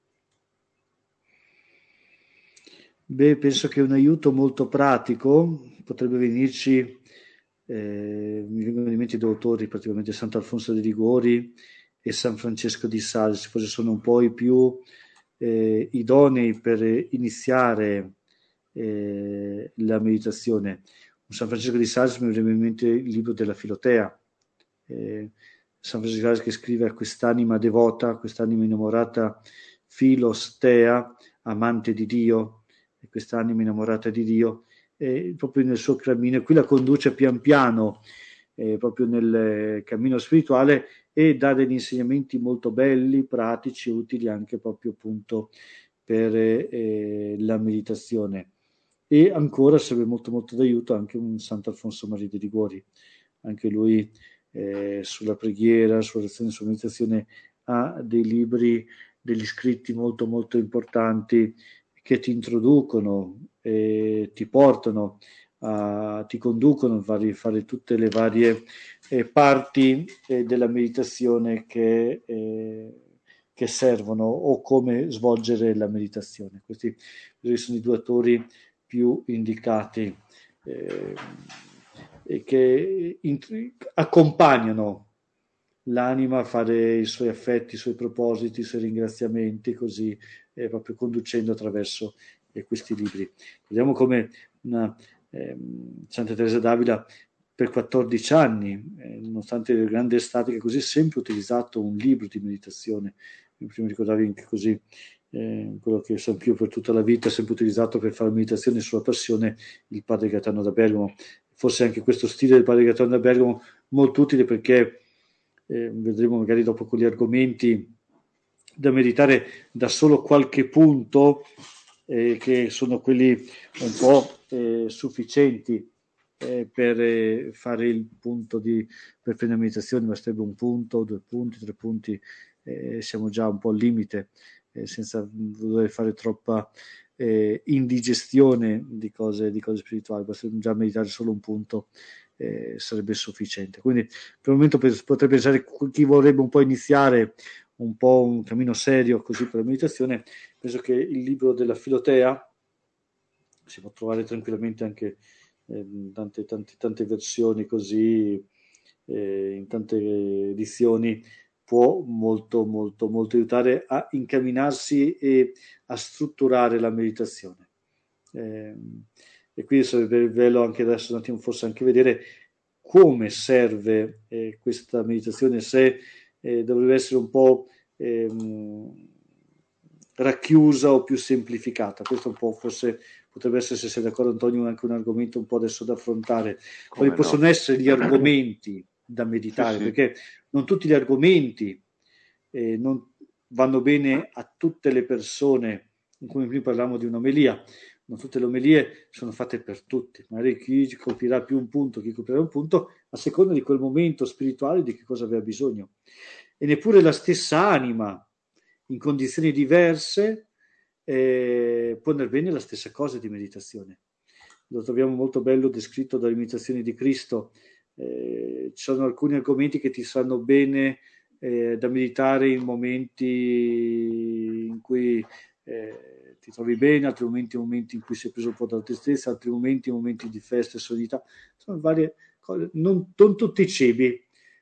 Beh, penso che un aiuto molto pratico potrebbe venirci, mi vengono in mente due autori, praticamente Sant'Alfonso de Liguori e San Francesco di Sales, forse sono un po' i più idonei per iniziare la meditazione. San Francesco di Sales mi viene in mente il libro della Filotea, San Francesco di Sales che scrive a quest'anima devota, quest'anima innamorata, Filostea, amante di Dio, e quest'anima innamorata di Dio, proprio nel suo cammino, e qui la conduce pian piano proprio nel cammino spirituale e dà degli insegnamenti molto belli, pratici, utili anche proprio appunto per la meditazione. E ancora serve molto molto d'aiuto anche un Sant'Alfonso Maria di Liguori, anche lui sulla preghiera, sull'azione, sulla meditazione ha dei libri, degli scritti molto molto importanti che ti introducono e ti portano ti conducono a fare tutte le varie parti della meditazione che servono o come svolgere la meditazione. Questi sono i due autori più indicati e che accompagnano l'anima a fare i suoi affetti, i suoi propositi, i suoi ringraziamenti, così proprio conducendo attraverso questi libri. Vediamo come Santa Teresa d'Avila per 14 anni, nonostante le grandi estatiche così, sempre utilizzato un libro di meditazione. Prima ricordavi anche così quello che San Pio per tutta la vita ha sempre utilizzato per fare meditazione sulla passione, il padre Gaetano da Bergamo. Forse anche questo stile del padre Gaetano da Bergamo molto utile perché vedremo magari dopo con gli argomenti da meditare da solo qualche punto che sono quelli un po' sufficienti per fare il punto per fare la meditazione, basterebbe un punto, 2 punti, 3 punti, siamo già un po' al limite, senza dover fare troppa indigestione di cose spirituali, basterebbe già meditare solo un punto, sarebbe sufficiente. Quindi per il momento potrei pensare chi vorrebbe un po' iniziare un po' un cammino serio così per la meditazione, penso che il libro della Filotea si può trovare tranquillamente anche in tante versioni così, in tante edizioni, può molto molto molto aiutare a incamminarsi e a strutturare la meditazione. E quindi sarebbe bello anche adesso un attimo forse anche vedere come serve questa meditazione, se dovrebbe essere un po' racchiusa o più semplificata. Questo un po' forse potrebbe essere, se sei d'accordo Antonio, anche un argomento un po' adesso da affrontare. Quali possono essere gli argomenti da meditare? Sì. Perché non tutti gli argomenti non vanno bene a tutte le persone, come prima parlavamo di un'omelia. Non tutte le omelie sono fatte per tutti, magari chi colpirà più un punto, chi colpirà un punto, a seconda di quel momento spirituale, di che cosa aveva bisogno. E neppure la stessa anima, in condizioni diverse, può andare bene la stessa cosa di meditazione. Lo troviamo molto bello descritto dalle imitazioni di Cristo. Ci sono alcuni argomenti che ti stanno bene da meditare in momenti in cui ti trovi bene, altri momenti in cui sei preso un po' dalla tristezza, altri momenti di festa e solidità. Sono varie cose, non tutti i cibi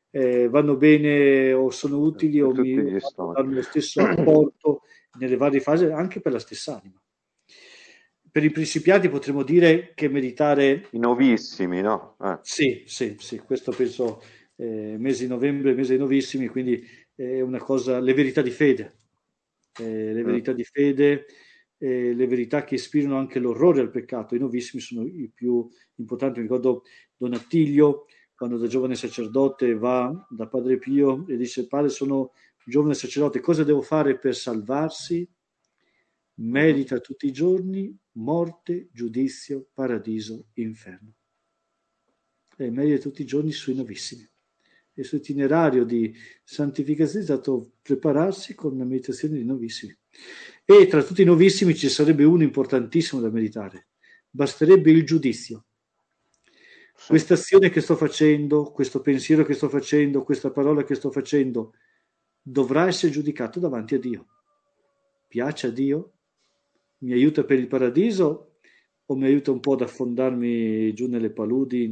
vanno bene o sono utili o tutti mi gli stati. danno lo stesso apporto nelle varie fasi, anche per la stessa anima. Per i principianti potremmo dire che meditare... I novissimi, no? Sì, questo penso, mese di novembre, mese dei novissimi, quindi è una cosa, le verità di fede, le verità di fede, le verità che ispirano anche l'orrore al peccato. I novissimi sono i più importanti. Mi ricordo Don Attilio, quando da giovane sacerdote va da Padre Pio e dice: Padre, sono giovane sacerdote, cosa devo fare per salvarsi? Merita tutti i giorni morte, giudizio, paradiso, inferno. E merita tutti i giorni sui novissimi. Il suo itinerario di santificazione è stato prepararsi con una meditazione di novissimi. E tra tutti i novissimi ci sarebbe uno importantissimo da meditare. Basterebbe il giudizio. Sì. Questa azione che sto facendo, questo pensiero che sto facendo, questa parola che sto facendo, dovrà essere giudicato davanti a Dio. Piace a Dio? Mi aiuta per il paradiso o mi aiuta un po' ad affondarmi giù nelle paludi,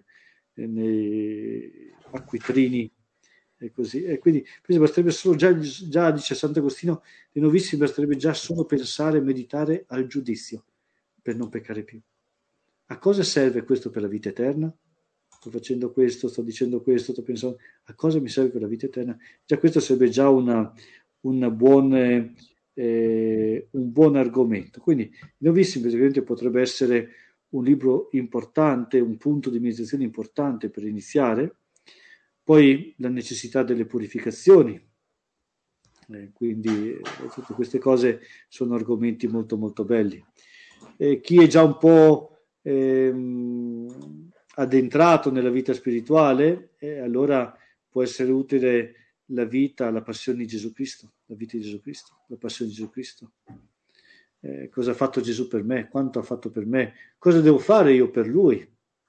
nei acquitrini e così? E quindi basterebbe solo, già dice Sant'Agostino, i novissimi basterebbe già solo pensare e meditare al giudizio per non peccare più. A cosa serve questo per la vita eterna? Sto facendo questo, sto dicendo questo, sto pensando a cosa mi serve per la vita eterna? Già questo sarebbe già un buon argomento. Quindi i novissimi praticamente potrebbe essere un libro importante, un punto di meditazione importante per iniziare. Poi la necessità delle purificazioni, quindi tutte queste cose sono argomenti molto molto belli. Chi è già un po' addentrato nella vita spirituale, allora può essere utile la vita, la passione di Gesù Cristo, la vita di Gesù Cristo, la passione di Gesù Cristo. Cosa ha fatto Gesù per me? Quanto ha fatto per me? Cosa devo fare io per Lui?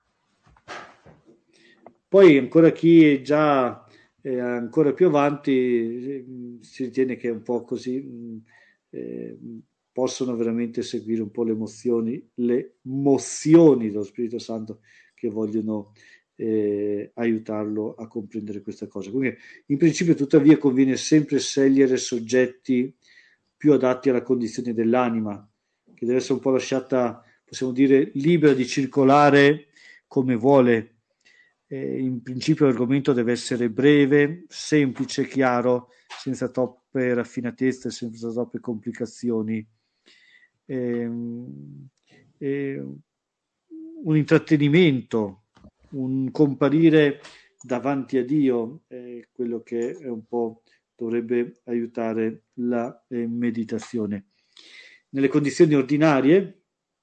Poi ancora chi è già ancora più avanti si ritiene che è un po' così, possono veramente seguire un po' le mozioni dello Spirito Santo che vogliono aiutarlo a comprendere questa cosa. Quindi in principio tuttavia conviene sempre scegliere soggetti più adatti alla condizione dell'anima, che deve essere un po' lasciata, possiamo dire, libera di circolare come vuole. In principio l'argomento deve essere breve, semplice, chiaro, senza troppe raffinatezze, senza troppe complicazioni. Un intrattenimento, un comparire davanti a Dio è quello che è un po' dovrebbe aiutare la meditazione. Nelle condizioni ordinarie,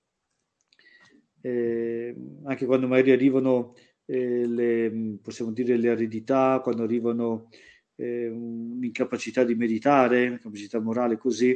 anche quando magari arrivano possiamo dire le aridità, quando arrivano un'incapacità di meditare, incapacità morale così,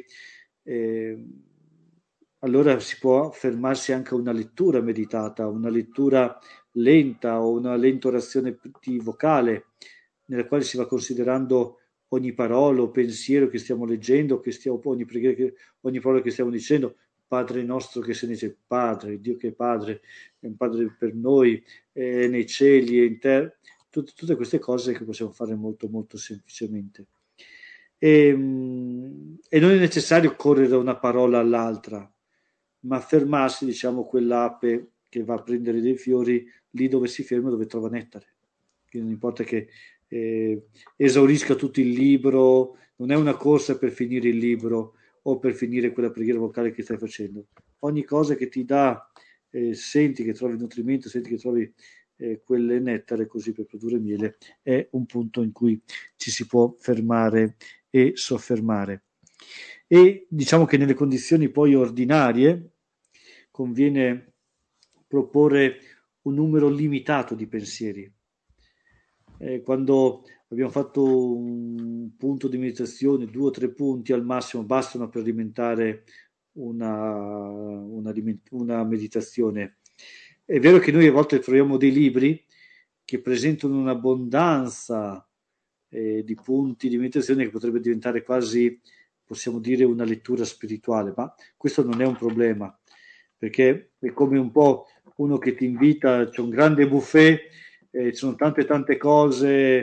allora si può fermarsi anche a una lettura meditata, una lettura lenta o una lenta orazione vocale nella quale si va considerando ogni parola o pensiero che stiamo leggendo, ogni preghiera, ogni parola che stiamo dicendo. Padre nostro che sei nei cieli, Padre, Dio che è Padre, è un Padre per noi, nei cieli e in terra, tutte queste cose che possiamo fare molto molto semplicemente. E non è necessario correre da una parola all'altra, ma fermarsi, diciamo, quell'ape che va a prendere dei fiori lì dove si ferma, dove trova nettare. Quindi non importa che esaurisca tutto il libro, non è una corsa per finire il libro o per finire quella preghiera vocale che stai facendo. Ogni cosa che ti dà, senti che trovi nutrimento, senti che trovi quelle nettare così per produrre miele, è un punto in cui ci si può fermare e soffermare. E diciamo che nelle condizioni poi ordinarie conviene proporre un numero limitato di pensieri. Quando abbiamo fatto un punto di meditazione, 2 o 3 punti al massimo bastano per alimentare una meditazione. È vero che noi a volte troviamo dei libri che presentano un'abbondanza di punti di meditazione che potrebbe diventare quasi, possiamo dire, una lettura spirituale, ma questo non è un problema, perché è come un po' uno che ti invita, c'è un grande buffet, ci sono tante cose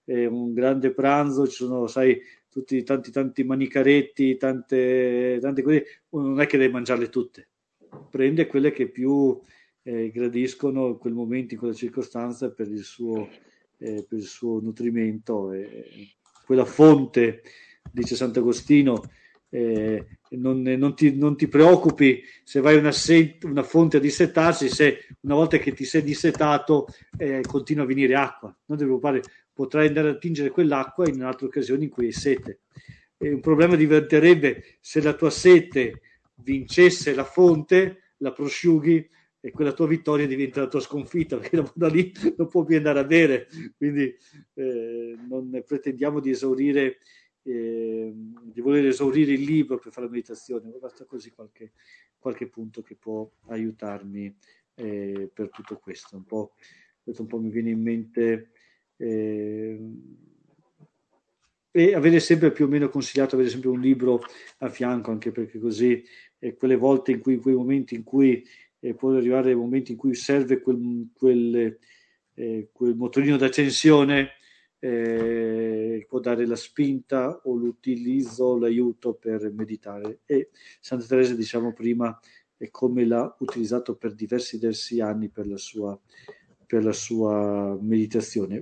un grande pranzo, ci sono, sai, tutti tanti manicaretti, tante cose, uno non è che deve mangiarle tutte, prende quelle che più gradiscono in quel momento, in quella circostanza per il suo nutrimento. Quella fonte, dice Sant'Agostino, non ti preoccupi se vai una fonte a dissetarsi, se una volta che ti sei dissetato continua a venire acqua, non ti preoccupare, potrai andare a attingere quell'acqua in un'altra occasione in cui hai sete. Un problema diventerebbe se la tua sete vincesse la fonte, la prosciughi e quella tua vittoria diventa la tua sconfitta, perché da lì non può più andare a bere. Quindi non pretendiamo di voler esaurire il libro per fare la meditazione, basta così qualche punto che può aiutarmi per tutto questo. Un po' mi viene in mente e avere sempre più o meno consigliato avere sempre un libro a fianco, anche perché così quelle volte in quei momenti in cui può arrivare momenti in cui serve quel motorino d'accensione, può dare la spinta o l'utilizzo, l'aiuto per meditare. E Santa Teresa, diciamo prima, è come l'ha utilizzato per diversi anni per la sua meditazione.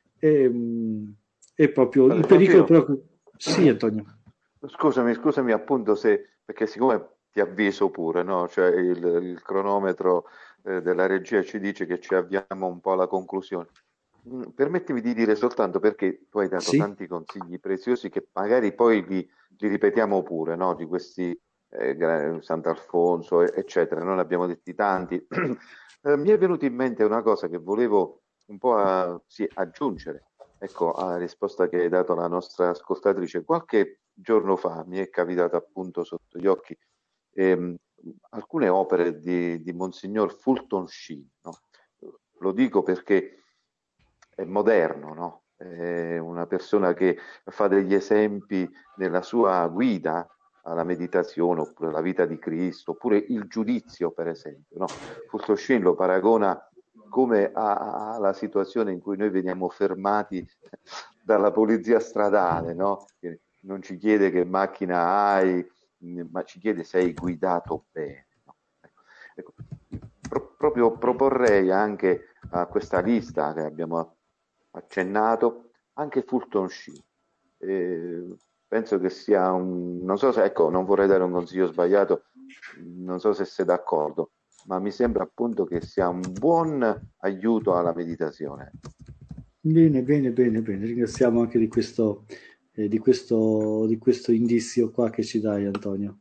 È proprio il pericolo, però. Sì, Antonio. Scusami appunto perché siccome ti avviso pure, no? Cioè il cronometro della regia ci dice che ci avviamo un po' alla conclusione. Permettimi di dire soltanto, perché tu hai dato tanti consigli preziosi che magari poi li ripetiamo pure, no? Di questi Sant'Alfonso, eccetera, noi ne abbiamo detti tanti. Mi è venuta in mente una cosa che volevo un po' aggiungere. Ecco, alla risposta che hai dato la nostra ascoltatrice, qualche giorno fa mi è capitato appunto sotto gli occhi alcune opere di Monsignor Fulton Sheen, no? Lo dico perché è moderno, no? È una persona che fa degli esempi nella sua guida alla meditazione, oppure la vita di Cristo, oppure il giudizio, per esempio, no? Fulton Sheen lo paragona come alla situazione in cui noi veniamo fermati dalla polizia stradale, no? Che non ci chiede che macchina hai, ma ci chiede se hai guidato bene. No? Ecco. Proprio proporrei anche a questa lista che abbiamo accennato anche Fulton Sheen. Penso che sia non so se, ecco, non vorrei dare un consiglio sbagliato, non so se sei d'accordo, ma mi sembra appunto che sia un buon aiuto alla meditazione. Bene, ringraziamo anche di questo indizio qua che ci dai, Antonio.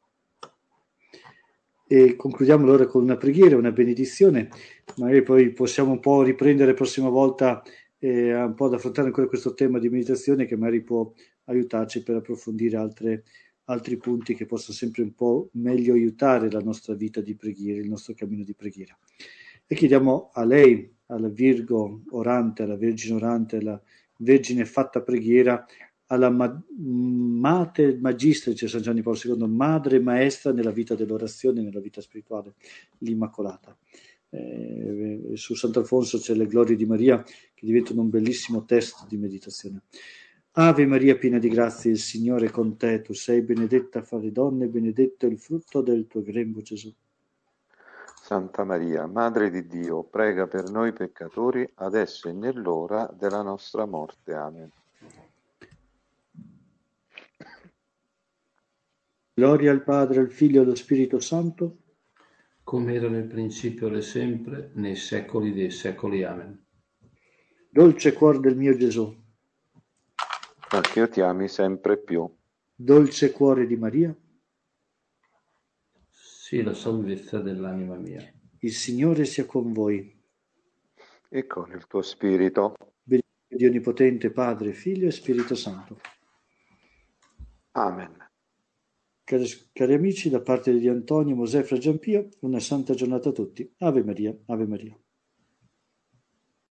E concludiamo allora con una preghiera, una benedizione, magari poi possiamo un po' riprendere la prossima volta un po' ad affrontare ancora questo tema di meditazione, che magari può aiutarci per approfondire altri punti che possono sempre un po' meglio aiutare la nostra vita di preghiera, il nostro cammino di preghiera. E chiediamo a lei, alla Virgo orante, alla Vergine orante, alla Vergine fatta preghiera, alla Mater Magistra, dice San Giovanni Paolo II, madre maestra nella vita dell'orazione, nella vita spirituale, l'Immacolata. Su Sant'Alfonso c'è le glorie di Maria, che diventano un bellissimo testo di meditazione. Ave Maria, piena di grazia, il Signore è con te, tu sei benedetta fra le donne, benedetto è il frutto del tuo grembo, Gesù. Santa Maria, Madre di Dio, prega per noi peccatori, adesso e nell'ora della nostra morte. Amen. Gloria al Padre, al Figlio e allo Spirito Santo, come era nel principio, ora e sempre, nei secoli dei secoli. Amen. Dolce cuore del mio Gesù, perché io ti ami sempre più. Dolce cuore di Maria, sì, la salvezza dell'anima mia. Il Signore sia con voi. E con il tuo spirito. Benedetto Dio Onnipotente, Padre, Figlio e Spirito Santo. Amen. Cari amici, da parte di Antonio, Mosè, Fra Giampio, una santa giornata a tutti. Ave Maria, Ave Maria.